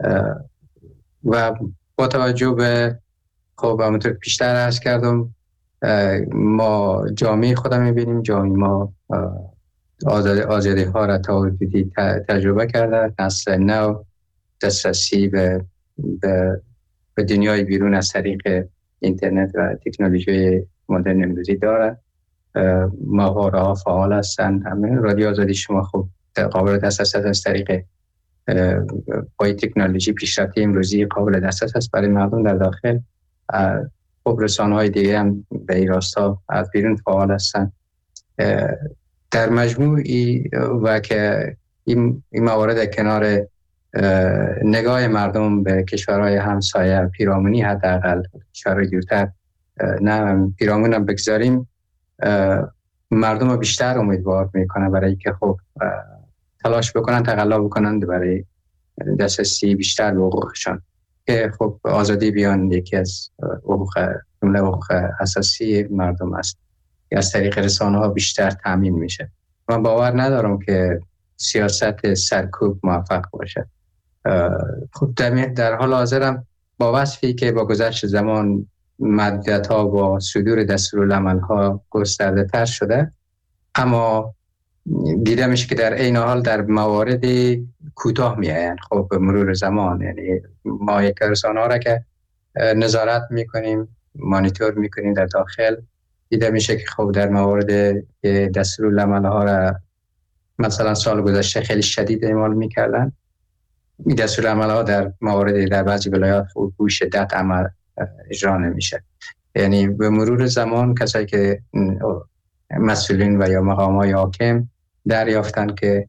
و با توجه به خب همونطور پیشتر عرض کردم، ما جامعه خودم میبینیم، جامعه ما آزادی, آزادی ها را تا حدودی تجربه کرده، نسل نو دسترسی به, به, به دنیای بیرون از طریق اینترنت و تکنولوژی مدرن امروزی داره. ماهواره ها فعال هستند، همه رادیو آزادی شما خب قابل دسترس از طریق با تکنولوژی پیشرفته امروزی قابل دسترس است برای مردم در داخل. خب رسانه‌های دیگه هم به این راستا از بیرون فعال هستند. در مجموع و که این موارد کنار نگاه مردم به کشورهای همسایه پیرامونی، حداقل کشورهای دورتر نه پیرامون هم بگذاریم، مردم رو بیشتر امیدوار میکنه برای که خب تلاش بکنن، تقلا بکنن برای دسترسی بیشتر به حقوقشان، که خب آزادی بیان یکی از حقوق جمله حقوق اساسی مردم است که از طریق رسانه ها بیشتر تامین میشه. من باور ندارم که سیاست سرکوب موفق باشه. خب در حال حاضرم با وصفی که با گذشت زمان مدت ها با صدور دستورالعمل ها گسترده تر شده، اما دیده میشه که در این حال در موارد کوتاه میآیند. خب به مرور زمان، یعنی ما یک رسانه ها را که نظارت میکنیم، مانیتور میکنیم در داخل، دیده میشه که خب در موارد دستورالعمل ها را مثلا سال گذشته خیلی شدید اعمال میکردن، این دستورالعمل ها در موارد در بعضی ولایات به شدت عمل اجرا نمیشه. یعنی به مرور زمان کسایی که مسئولین و یا مقامات حاکم دریافتن که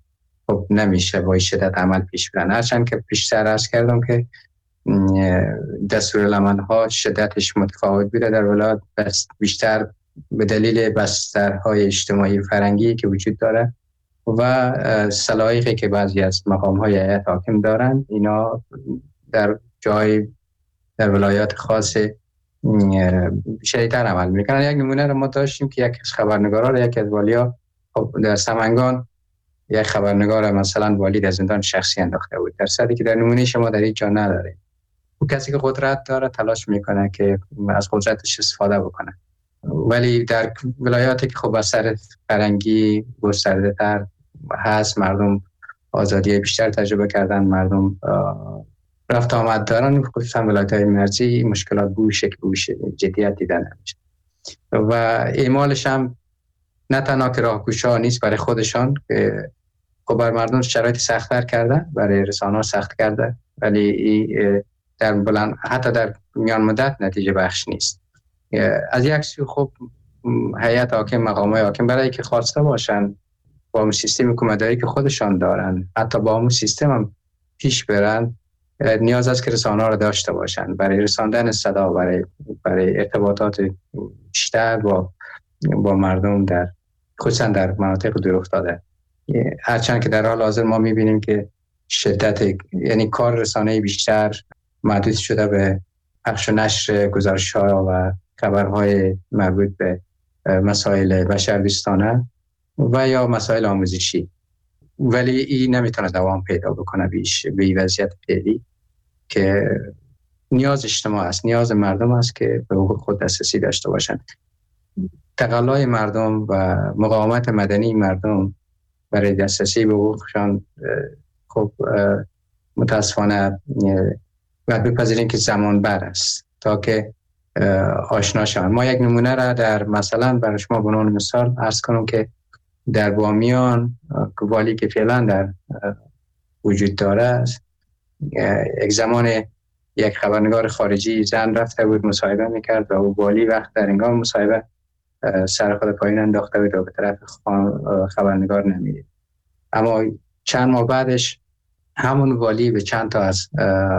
خب نمیشه با شدت عمل پیش برن. هرچند که پیشتر عرض کردم که دستورالعمل‌ها شدتش متفاوت بوده در ولایت، بس بیشتر به دلیل بسترهای اجتماعی و فرهنگی که وجود داره و سلایقی که بعضی از مقام‌های هیئت حاکم دارن، اینا در جای در ولایات خاص شدیدتر عمل میکنن. یک نمونه رو ما داشتیم که یک از خبرنگارا رو یکی از والیا در سمنگان یک خبرنگار مثلا والی در زندان شخصی انداخته بود، در صورتی که در نمونه شما در این جا نداره. او کسی که قدرت داره تلاش میکنه که از قدرتش استفاده بکنه، ولی در ولایاتی که خب اثر فرهنگی گسترده تر هست، مردم آزادی بیشتر تجربه کردن، مردم رفت آمد دارن، خصوصا ولایت‌های مرزی مشکلات بوش که بوش جدیت دیدن نمیشه و اعمالش هم نه تنها که راهگشا نیست برای خودشان که خب بر مردم شرایط سخت‌تر کرده، برای رسانه‌ها سخت کرده، ولی در بلند حتی در میان مدت نتیجه بخش نیست. از یک سو خب هیئت حاکم، مقامات حاکم برای که خواسته باشن با اون سیستم حکومتداری که خودشان دارن، حتی با اون سیستم هم پیش برن، نیاز است که رسانه‌ها را داشته باشن برای رساندن صدا، برای برای ارتباطات بیشتر با با مردم در خصوصا در مناطق دورافتاده. هرچند که در حال حاضر ما می‌بینیم که شدت یعنی کار رسانه‌ای بیشتر محدود شده به پخش و نشر گزارش‌ها و خبرهای مربوط به مسائل بشردوستانه و یا مسائل آموزشی، ولی این نمیتونه دوام پیدا بکنه بیش به این وضعیت فعلی که نیاز اجتماع است، نیاز مردم است که به حقوق خود دسترسی داشته باشند. تقلای مردم و مقاومت مدنی مردم برای دسترسی به حقوقشان خب متاسفانه باید بپذیریم که زمان بر است تا که آشنا شوند. ما یک نمونه را در مثلا برای شما به عنوان مثال عرض کنم که در بامیان والی که فعلا در وجود داره است، یک زمان یک خبرنگار خارجی زن رفته بود مصاحبه میکرد و او والی وقت در انگام مصاحبه سر خود پایین انداخته بود و به طرف خبرنگار نمیدید. اما چند ماه بعدش همون والی به چند تا از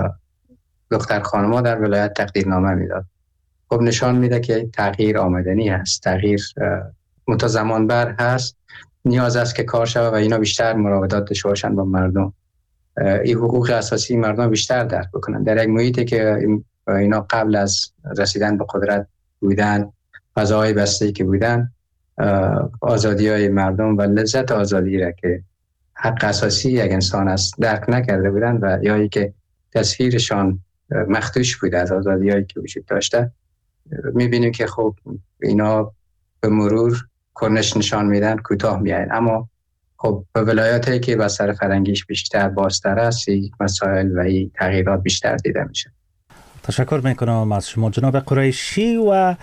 دختر خانم‌ها در ولایت تقدیرنامه میداد. خب نشان میده که تغییر آمدنی هست، تغییر متزمان بر هست، نیاز است که کار شود و اینا بیشتر مراودات داشته باشن با مردم، این حقوق اساسی مردم بیشتر درک بکنن در یک محیطی که اینا قبل از رسیدن به قدرت بودن، فضاهای بسته‌ای که بودن، آزادی‌های مردم و لذت آزادی را که حق اساسی یک انسان است درک نکرده بودن و یا ای که تصویرشان مخدوش بوده از آزادی‌هایی که وجود داشته. می‌بینیم که خب اینا به مرور کنش نشان میدن، کوتاه میاد، اما خب به ولایاتی که بستر فرهنگیش بیشتر بازتر است این مسائل و این تغییرات بیشتر دیده میشه. تشکر میکنم از شما جناب قریشی. و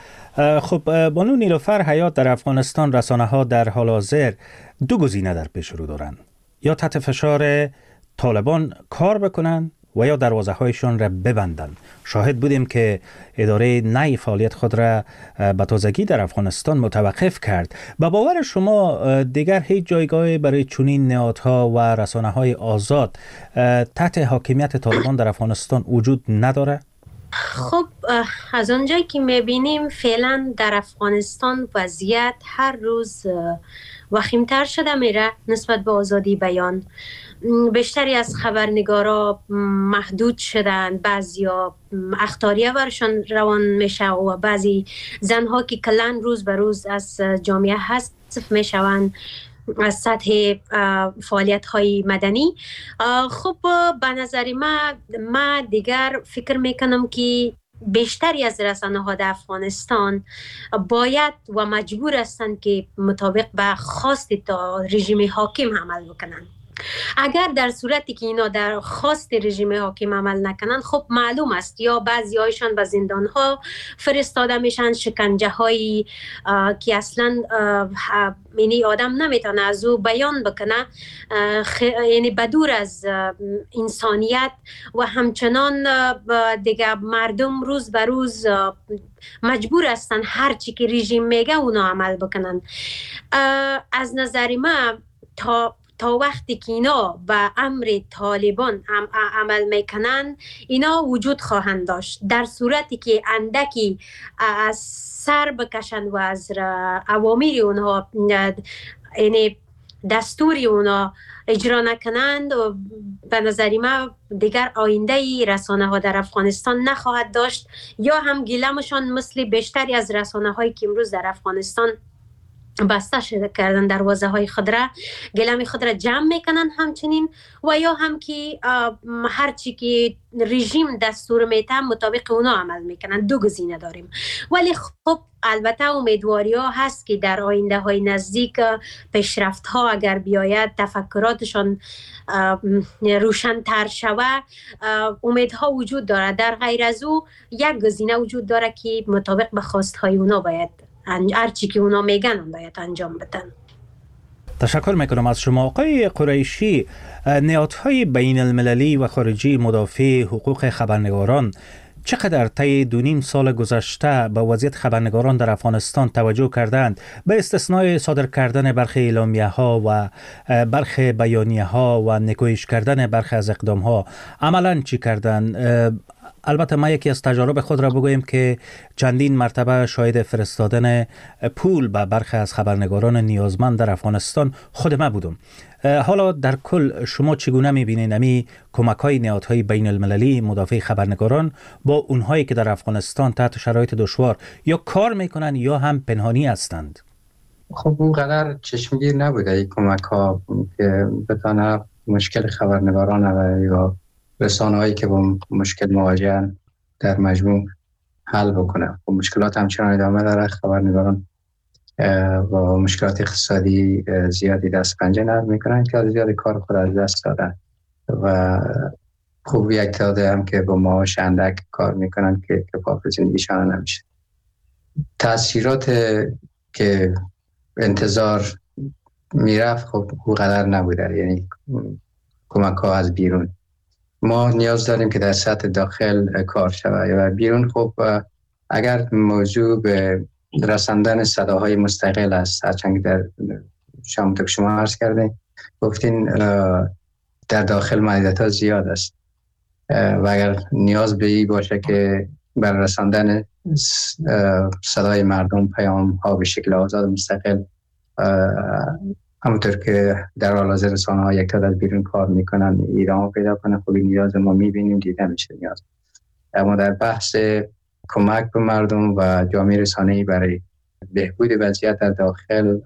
خب بانو نیلوفر حیات، در افغانستان رسانه ها در حال حاضر دو گزینه در پیش رو دارن، یا تحت فشار طالبان کار بکنن و یا دروازه هایشان را ببندن. شاهد بودیم که اداره نی فعالیت خود را به تازگی در افغانستان متوقف کرد. به باور شما دیگر هیچ جایگاهی برای چنین نهادها و رسانه های آزاد تحت حاکمیت طالبان در افغانستان وجود نداره؟ خب از آنجایی که میبینیم فعلا در افغانستان وضعیت هر روز وخیمتر شده میره نسبت به آزادی بیان. بیشتری از خبرنگارا محدود شدن، بعضیا اخطاریه برشان روان میشه و بعضی زنها که کلان روز به روز از جامعه حذف میشوند از سطح فعالیت های مدنی. خب به نظر ما ما دیگر فکر میکنم که بیشتری از رسانه ها در افغانستان باید و مجبور هستند که مطابق به خواست رژیم حاکم عمل بکنند. اگر در صورتی که اینا در خواست رژیم حاکم عمل نکنن، خب معلوم است یا بعضی هایشان به زندان ها فرستاده میشن، شکنجه هایی که اصلا یعنی آدم نمیتونه از او بیان بکنه، یعنی بدور از انسانیت و همچنان دیگه مردم روز به روز مجبور هستن هر چی که رژیم میگه اونا عمل بکنن. از نظر ما تا تا وقتی که اینا به امر طالبان ام عمل میکنن اینا وجود خواهند داشت. در صورتی که اندکی از سر بکشند و از اوامر اونها یعنی دستوری اونا اجرا نکنند و به نظر ما دیگر آینده رسانه ها در افغانستان نخواهد داشت، یا هم گیلمشان مثل بیشتری از رسانه هایی که امروز در افغانستان بسته شده کردن دروازه های خود را گلم خود را جمع میکنن همچنین، و یا هم که هرچی که رژیم دستور میته مطابق اونا عمل میکنن. دو گزینه داریم. ولی خب البته امیدواری ها هست که در آینده های نزدیک پیشرفت ها اگر بیاید تفکراتشان روشن‌تر شود، امیدها وجود داره. در غیر از او یک گزینه وجود داره که مطابق به خواست های اونا باید هرچی که اونا میگن باید انجام بدن. تشکر میکنم از شما. آقای قریشی، نهادهای بین المللی و خارجی مدافع حقوق خبرنگاران چقدر طی دو نیم سال گذشته به وضعیت خبرنگاران در افغانستان توجه کردند، به استثنای صادر کردن برخی اعلامیه ها و برخی بیانیه ها و نکوهش کردن برخی از اقدام ها عملاً چی کردند؟ البته ما یکی از تجارب خود را بگوییم که چندین مرتبه شاهد فرستادن پول به برخی از خبرنگاران نیازمند در افغانستان خود ما بودم. حالا در کل شما چگونه می‌بینید امی کمک‌های نهادهای بین المللی مدافع خبرنگاران با اونهایی که در افغانستان تحت شرایط دشوار یا کار میکنن یا هم پنهانی هستند؟ خب اونقدر چشمگیر نبوده این کمک‌ها که بتونه مشکل خبرنگاران و یا رسانه‌هایی که با مشکل مواجهن در مجموع حل بکنه. و مشکلات همچنان ادامه داره. خبرنگاران با مشکلات اقتصادی زیادی دست پنجه نرم میکنن که از زیاد کار خود از دست دادن و خوب یک تعداد هم که با معاش اندک کار میکنن که کفاف زندگیشان نمیشه. تأثیرات که انتظار میرفت خب اونقدر نبوده، یعنی کمک ها از بیرون. ما نیاز داریم که در سطح داخل کار شود و بیرون خب اگر موضوع به رساندن صداهای مستقل است، هرچند در شما که شما عرض کردین گفتین در داخل محدودیت ها زیاد است و اگر نیاز به این باشه که بر رساندن صدای مردم پیام ها به شکل آزاد مستقل، همونطور که در حال حاضر رسانه ها یک تعداد بیرون کار میکنن ایران پیدا کنه، خب نیاز ما میبینیم دیده میشه نیاز. اما در بحث کمک به مردم و جامعه رسانه‌ای برای بهبود وضعیت در داخل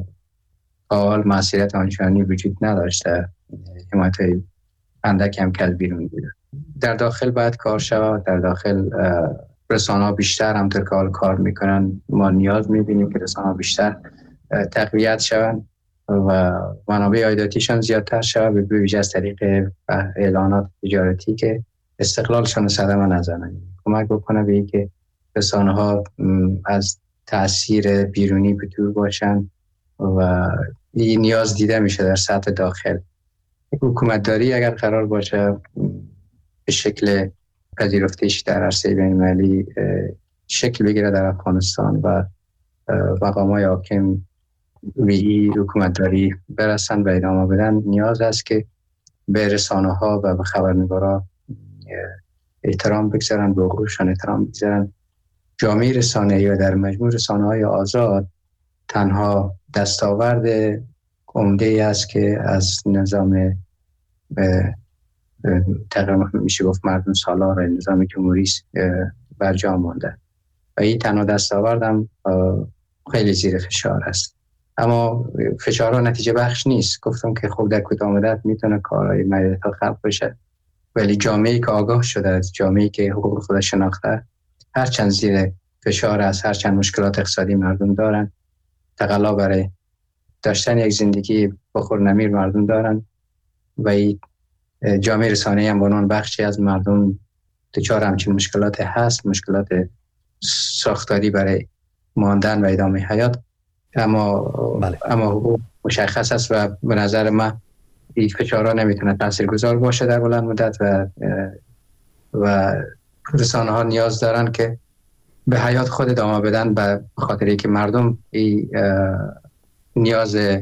حال مسئولیت آنچنانی وجود نداشته. حمایت اندک هم که بیرون بوده. در داخل باید کار شود. در داخل رسانه ها بیشتر همونطور که حال کار میکنن ما نیاز میبینیم که رسانه ها بیشتر تقویت شوند و منابع عایداتیشان زیادتر شود، به ویژه از طریق اعلانات تجارتی که استقلالشان صدمه نزنن. کمک بکنه به اینکه رسانه ها از تأثیر بیرونی به دور باشن و این نیاز دیده میشه در سطح داخل. حکومتداری اگر قرار باشه به شکل پذیرفته‌اش در عرصه بین‌المللی شکل بگیره در افغانستان و مقامات حاکم به این حکومتداری برسن و ادامه بدن، نیاز است که به رسانه ها و به خبرنگارا احترام بگذارن، به حقوقشان احترام بگذارن. جامعه رسانه‌ای و در مجموع رسانه‌های آزاد تنها دستاورد عمده‌ای است که از نظام تقریبا میشه گفت مردم سالار نظام جمهوری برجا مانده و این تنها دستاورد هم خیلی زیر فشار است. اما فشارها نتیجه بخش نیست. گفتم که خب در کوتاه مدت میتونه کارهای محدودیت‌ها خلق بشه، ولی جامعه‌ای که آگاه شده است، جامعه‌ای که حقوق خود شناخته، هر چند زیر فشار است، هر چند مشکلات اقتصادی مردم دارن، تقلا برای داشتن یک زندگی بخورنمیر مردم دارن و این جامعه رسانه‌ای هم بانون بخشی از مردم دچار همچین مشکلات هست، مشکلات ساختاری برای ماندن و ادامه حیات. اما بله. اما مشخص است و به نظر من این فشارها نمیتونه تاثیرگذار باشه در بلند مدت و و رسانه ها نیاز دارن که به حیات خود ادامه بدن به خاطر اینکه مردم این نیاز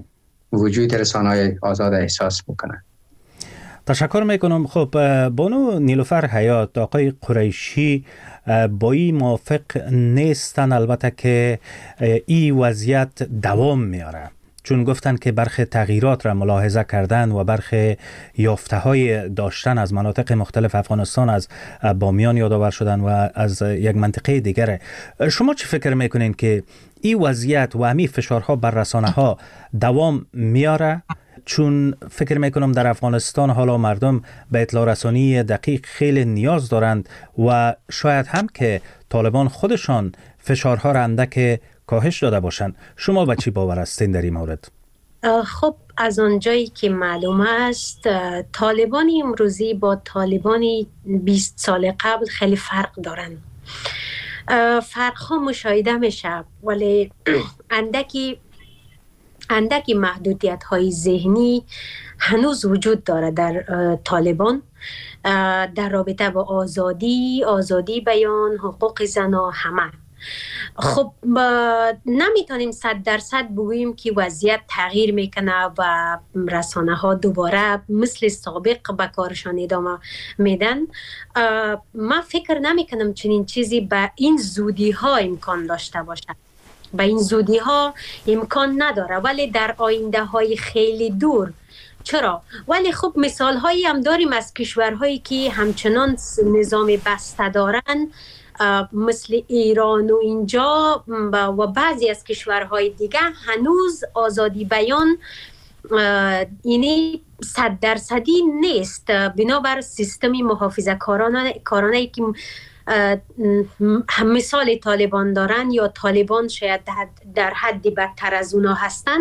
وجود رسانه‌های آزاد احساس بکنن. تشکر میکنم. خب بانو نیلوفر حیات، آقای قریشی با این موافق نیستن البته که این وضعیت دوام میاره، چون گفتن که برخی تغییرات را ملاحظه کردن و برخی یافته های داشتن از مناطق مختلف افغانستان، از بامیان یادآور شدن و از یک منطقه دیگره. شما چه فکر میکنین که این وضعیت و همین فشارها بر رسانه ها دوام میاره؟ چون فکر میکنم در افغانستان حالا مردم به اطلاع رسانی دقیق خیلی نیاز دارند و شاید هم که طالبان خودشان فشارها را اندک کاهش داده باشند. شما به چی باور هستین در این مورد؟ خب از آنجایی که معلوم است طالبان امروزی با طالبان بیست سال قبل خیلی فرق دارن. فرق ها مشاهده میشه، ولی اندکی اندکی محدودیت های ذهنی هنوز وجود داره در طالبان در رابطه با آزادی، آزادی بیان، حقوق زنا همه. خب نمیتونیم صد درصد بگوییم که وضعیت تغییر میکنه و رسانه ها دوباره مثل سابق به کارشان ادامه میدن. من فکر نمیکنم چنین چیزی به این زودی ها امکان داشته باشه. به این زودی ها امکان نداره، ولی در آینده های خیلی دور. چرا؟ ولی خب مثال هایی هم داریم از کشورهایی که همچنان نظام بسته دارن، مثل ایران و اینجا و بعضی از کشورهای دیگه هنوز آزادی بیان اینی صد درصدی نیست، بنابر سیستمی محافظه کارانه کارانه که مثال طالبان دارن یا طالبان شاید در حدی بدتر از اونا هستن.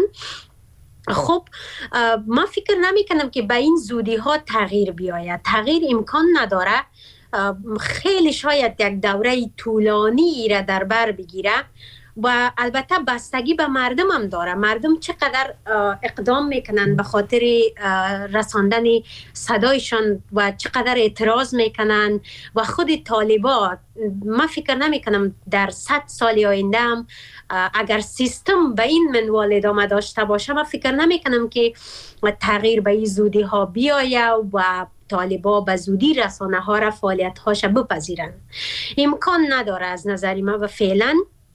خب من فکر نمی کنم که به این زودی ها تغییر بیاید. تغییر امکان نداره. خیلی شاید یک دوره طولانی را در بر بگیره و البته بستگی به مردم هم داره. مردم چقدر اقدام میکنن به خاطر رساندن صدایشان و چقدر اعتراض میکنن. و خود طالبان من فکر نمیکنم در صد سال آینده هم اگر سیستم به این منوال ادامه داشته باشه، من فکر نمیکنم که تغییر به این زودی ها بیایه و طالبا به زودی رسانه ها را فعالیت هاش بپذیرن. امکان نداره از نظر من و فعلا.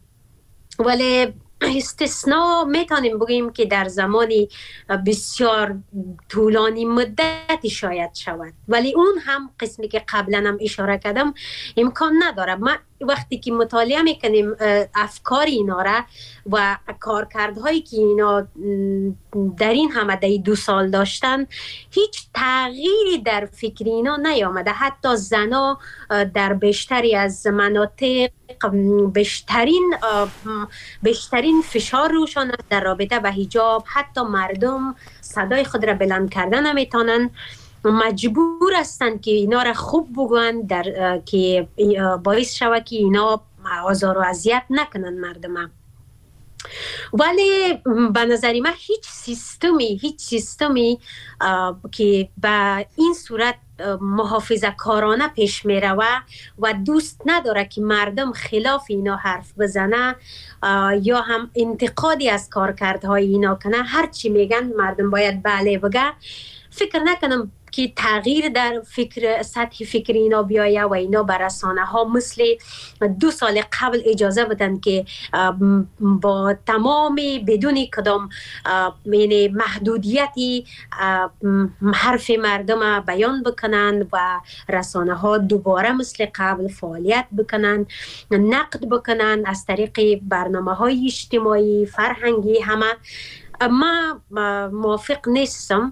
ولی استثناء میتونیم بگیم که در زمانی بسیار طولانی مدتی شاید شود، ولی اون هم قسمی که قبلا هم اشاره کردم امکان نداره. ما وقتی که مطالعه میکنیم افکار اینا را و کارکردهایی که اینا در این همه در دو سال داشتن، هیچ تغییری در فکر اینا نیامده. حتی زنا در بیشتری از مناطق بیشترین بیشترین فشار روشان در رابطه به حجاب. حتی مردم صدای خود را بلند کردن نمیتونن، مجبور هستند که اینا را خوب بگوین در که باعث شود که اینا آزار و اذیت نکنن مردم. ولی به نظر من هیچ سیستمی هیچ سیستمی که به این صورت محافظه کارانه پیش می روه و دوست نداره که مردم خلاف اینا حرف بزنه یا هم انتقادی از کارکردهای اینا کنه، هرچی میگن مردم باید بله بگه. فکر نکنم که تغییر در فکر سطح فکر اینا بیایه و اینا بر رسانه ها مثل دو سال قبل اجازه بدن که با تمام بدون کدام یعنی محدودیتی حرف مردم بیان بکنن و رسانه ها دوباره مثل قبل فعالیت بکنن، نقد بکنن از طریق برنامه های اجتماعی، فرهنگی همه. ما موافق نیستم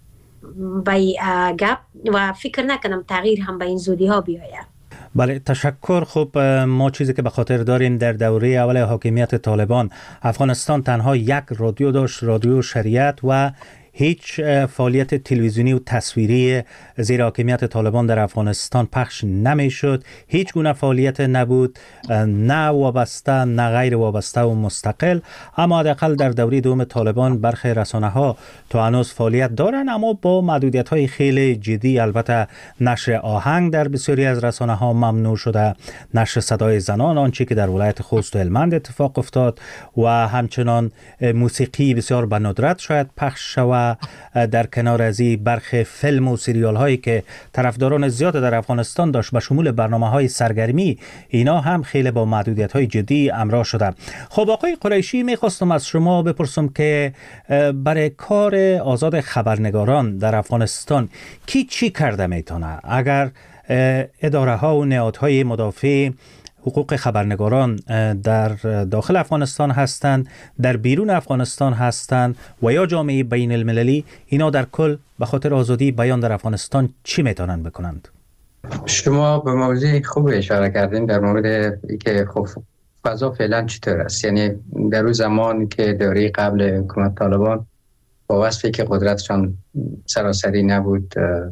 به گپ و فکر نکنم تغییر هم به این زودی ها بیاید. بله تشکر. خب ما چیزی که به خاطر داریم در دوره اول حاکمیت طالبان افغانستان تنها یک رادیو داشت، رادیو شریعت، و هیچ فعالیت تلویزیونی و تصویری زیر حاکمیت طالبان در افغانستان پخش نمیشد. هیچ گونه فعالیت نبود، نه وابسته نه غیر وابسته و مستقل. اما حداقل در دوره دوم طالبان برخی رسانه ها تا هنوز فعالیت دارن، اما با محدودیت های خیلی جدی. البته نشر آهنگ در بسیاری از رسانه ها ممنوع شده، نشر صدای زنان، آنچه که در ولایت خوست و هلمند اتفاق افتاد، و همچنان موسیقی بسیار به ندرت شاید پخش شود. در کنار از این برخی فیلم و سریال هایی که طرفداران زیاد در افغانستان داشت به شمول برنامه های سرگرمی، اینا هم خیلی با محدودیت های جدی همراه شده. خب آقای قریشی، میخواستم از شما بپرسم که برای کار آزاد خبرنگاران در افغانستان کی چی کرده میتونه؟ اگر اداره ها و نهادهای مدافع حقوق خبرنگاران در داخل افغانستان هستند، در بیرون افغانستان هستند و یا جامعه بین المللی، اینا در کل به خاطر آزادی بیان در افغانستان چی میتونن بکنند؟ شما به موضوع خوب اشاره کردین در مورد اینکه خب فضا فعلا چطور است. یعنی در روز زمان که دوره قبل حکومت طالبان با وصفی که قدرتشان سراسری نبود،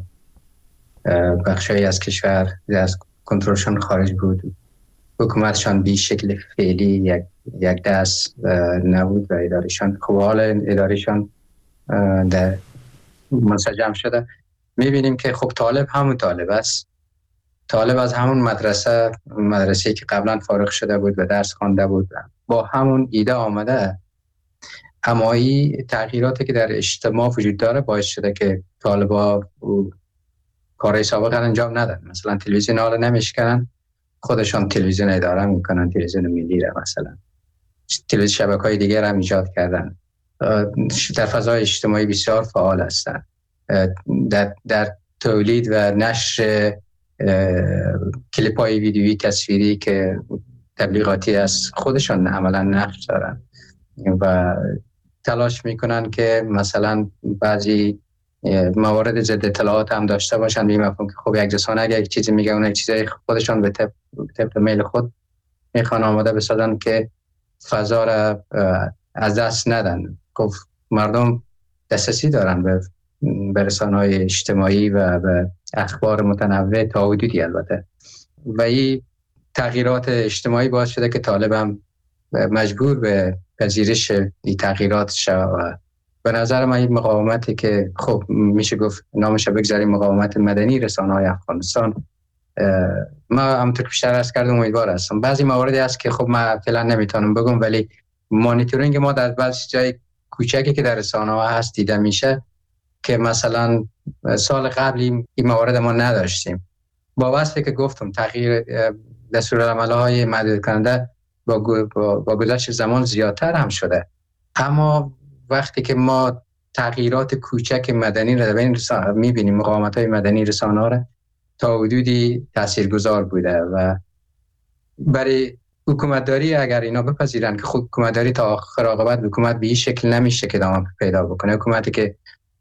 بخشی از کشور از کنترلشان خارج بود، حکومتشان بی شکل فعلی یک یک دست نبود و ادارهشان خب حال ادارهشان در منسجم شده. میبینیم که خب طالب همون طالب است. طالب از همون مدرسه مدرسه‌ای که قبلا فارغ شده بود و درس خوانده بود با همون ایده آمده. اما این تغییراتی که در اجتماع وجود داره باعث شده که طالبا کارهای سابق انجام ندن. مثلا تلویزیون حالا نمیشکنن، خودشان تلویزیون اداره میکنن، تلویزیون ملی را مثلا تلویزیون شبکه‌های دیگر هم ایجاد کردن. در فضای اجتماعی بسیار فعال هستند. در, در تولید و نشر کلیپ‌های ویدیویی تصویری که تبلیغاتی است خودشان عملا نقش دارن و تلاش میکنن که مثلا بعضی موارد ضد اطلاعات هم داشته باشن، به مفهوم که خب یک رسانه اگه یک چیزی میگه اون یک چیزای خودشان به طبق میل خود میخوان آماده بسازن که فضا را از دست ندن. خب مردم دسترسی دارن به به رسانه‌های اجتماعی و به اخبار متنوع تا حدودی البته، و این تغییرات اجتماعی باعث شده که طالب هم مجبور به پذیرش این تغییرات شود. به نظر من این مقاومتی که خب میشه گفت نامش بگذاریم مقاومت مدنی رسانه‌های افغانستان، ما همونطور که بیشتر عرض کردم امیدوار هستم. بعضی مواردی هست که خب من فعلا نمیتونم بگم، ولی مانیتورینگ ما در بعضی جای کوچکی که در رسانه‌ها هست دیده میشه که مثلا سال قبلی این موارد ما نداشتیم. با وصفی که گفتم تغییر دستورالعمل‌های محدود کننده با, با, با گذشت زمان زیادتر هم شده، اما وقتی که ما تغییرات کوچک مدنی را بین رسانه می‌بینیم، مقاومت‌های مدنی رسانه‌ها را تا حدودی تاثیرگذار بوده و برای حکومتداری اگر اینا بپذیرن که خود حکومتداری تا آخر عاقبت حکومت به این شکل نمیشه که ادامه پیدا بکنه، حکومتی که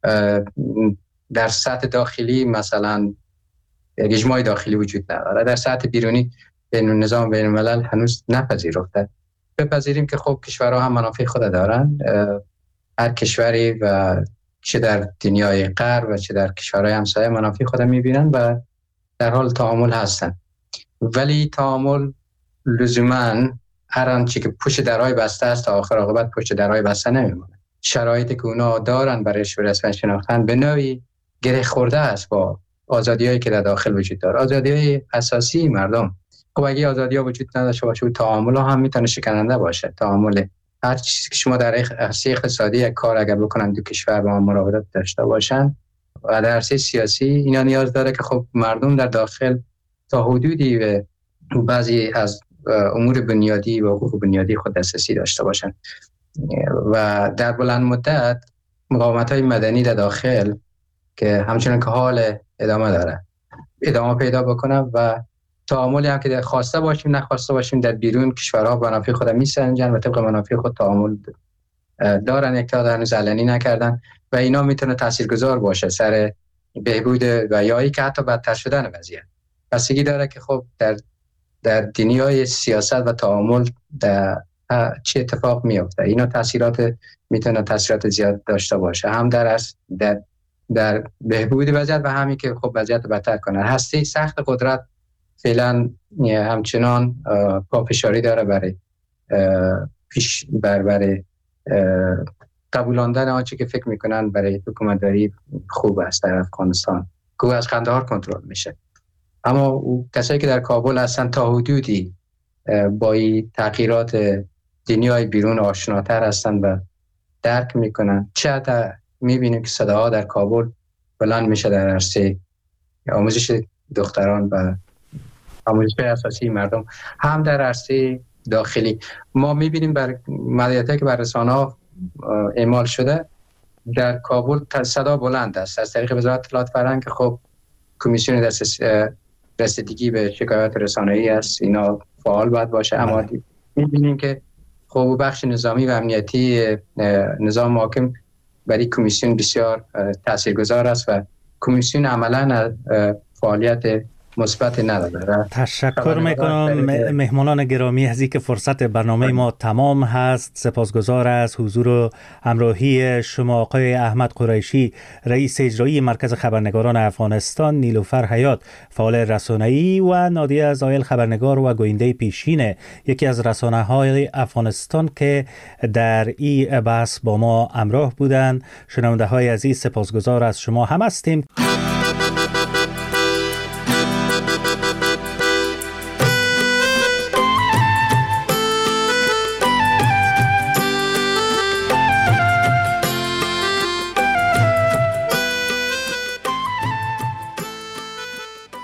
در سطح داخلی مثلا اجماع داخلی وجود نداره، در سطح بیرونی بین نظام بین الملل هنوز نپذیرفته. بپذیریم که خب کشورها هم منافع خود دارن، هر کشوری و چه در دنیای غرب و چه در کشورهای همسایه منافع خود میبینن و در حال تعامل هستن، ولی تعامل لزوما هر آنچه که پشت درهای بسته است تا آخر عاقبت پشت درهای بسته نمیمونه. شرایطی که اونا دارن برایش رسما شناختن به نوعی گره خورده است با آزادیایی که در داخل وجود داره، آزادیای اساسی مردم. خب اگه آزادی‌ها وجود نداشته باشه تعامل هم میتونه شکننده باشه. تعامل هر چیزی که شما در عرصه اقتصادی یک کار اگر بکنن دو کشور با هم مراودات داشته باشن و در عرصه سیاسی اینا نیاز داره که خب مردم در داخل تا حدودی به بعضی از امور بنیادی و حقوق بنیادی خود دسترسی داشته باشن و در بلند مدت مقاومت‌های مدنی در داخل که همچنان که حال ادامه داره ادامه پیدا بکنه و تعاملی هم که خواسته باشیم نخواسته باشیم در بیرون کشورها به منافع خود میسنجن و طبق منافع خود تعامل دارن، یک تا هنوز علنی نکردن و اینا میتونه تاثیرگذار باشه سر بهبود و یا ای که حتی بدتر شدن وضعیت. بستگی داره که خب در در دنیای سیاست و تعامل در چه اتفاق میفته. اینا تاثیرات میتونه تاثیرات زیاد داشته باشه، هم در در در بهبود وضعیت و همین که خب وضعیت بدتر کنه. هسته سخت قدرت فعلا همچنان پافشاری داره برای پیش بر برای قبولاندن آنچه که فکر میکنن برای حکومتداری خوب است در افغانستان که از قندهار کنترل میشه. اما کسایی که در کابل هستن تا حدودی با این تغییرات دنیای بیرون آشناتر هستن و درک میکنن. چه میبینیم که صداها در کابل بلند میشه در عرصه آموزش دختران و آموزش اساسی مردم، هم در عرصه داخلی. ما میبینیم بر مدیریتی که بر رسانه‌ها اعمال شده در کابل صدا بلند است از طریق وزارت اطلاعات فرهنگ. خب کمیسیون رسیدگی به شکایات رسانه‌ای است، اینا فعال باید باشه. اما میبینیم که خب بخش نظامی و امنیتی نظام حاکم برای کمیسیون بسیار تاثیرگذار است و کمیسیون عملاً فعالیت مثبت نداره. تشکر میکنم مهمانان گرامی از اینکه فرصت برنامه ما تمام هست. سپاسگزار از حضور و همراهی شما آقای احمد قریشی، رئیس اجرایی مرکز خبرنگاران افغانستان، نیلوفر حیات، فعال رسانه‌ای، و نادیه زایل، خبرنگار و گوینده پیشین یکی از رسانه‌های افغانستان که در این بحث با ما همراه بودند. شنونده های عزیز، سپاسگزار از شما هم هستیم.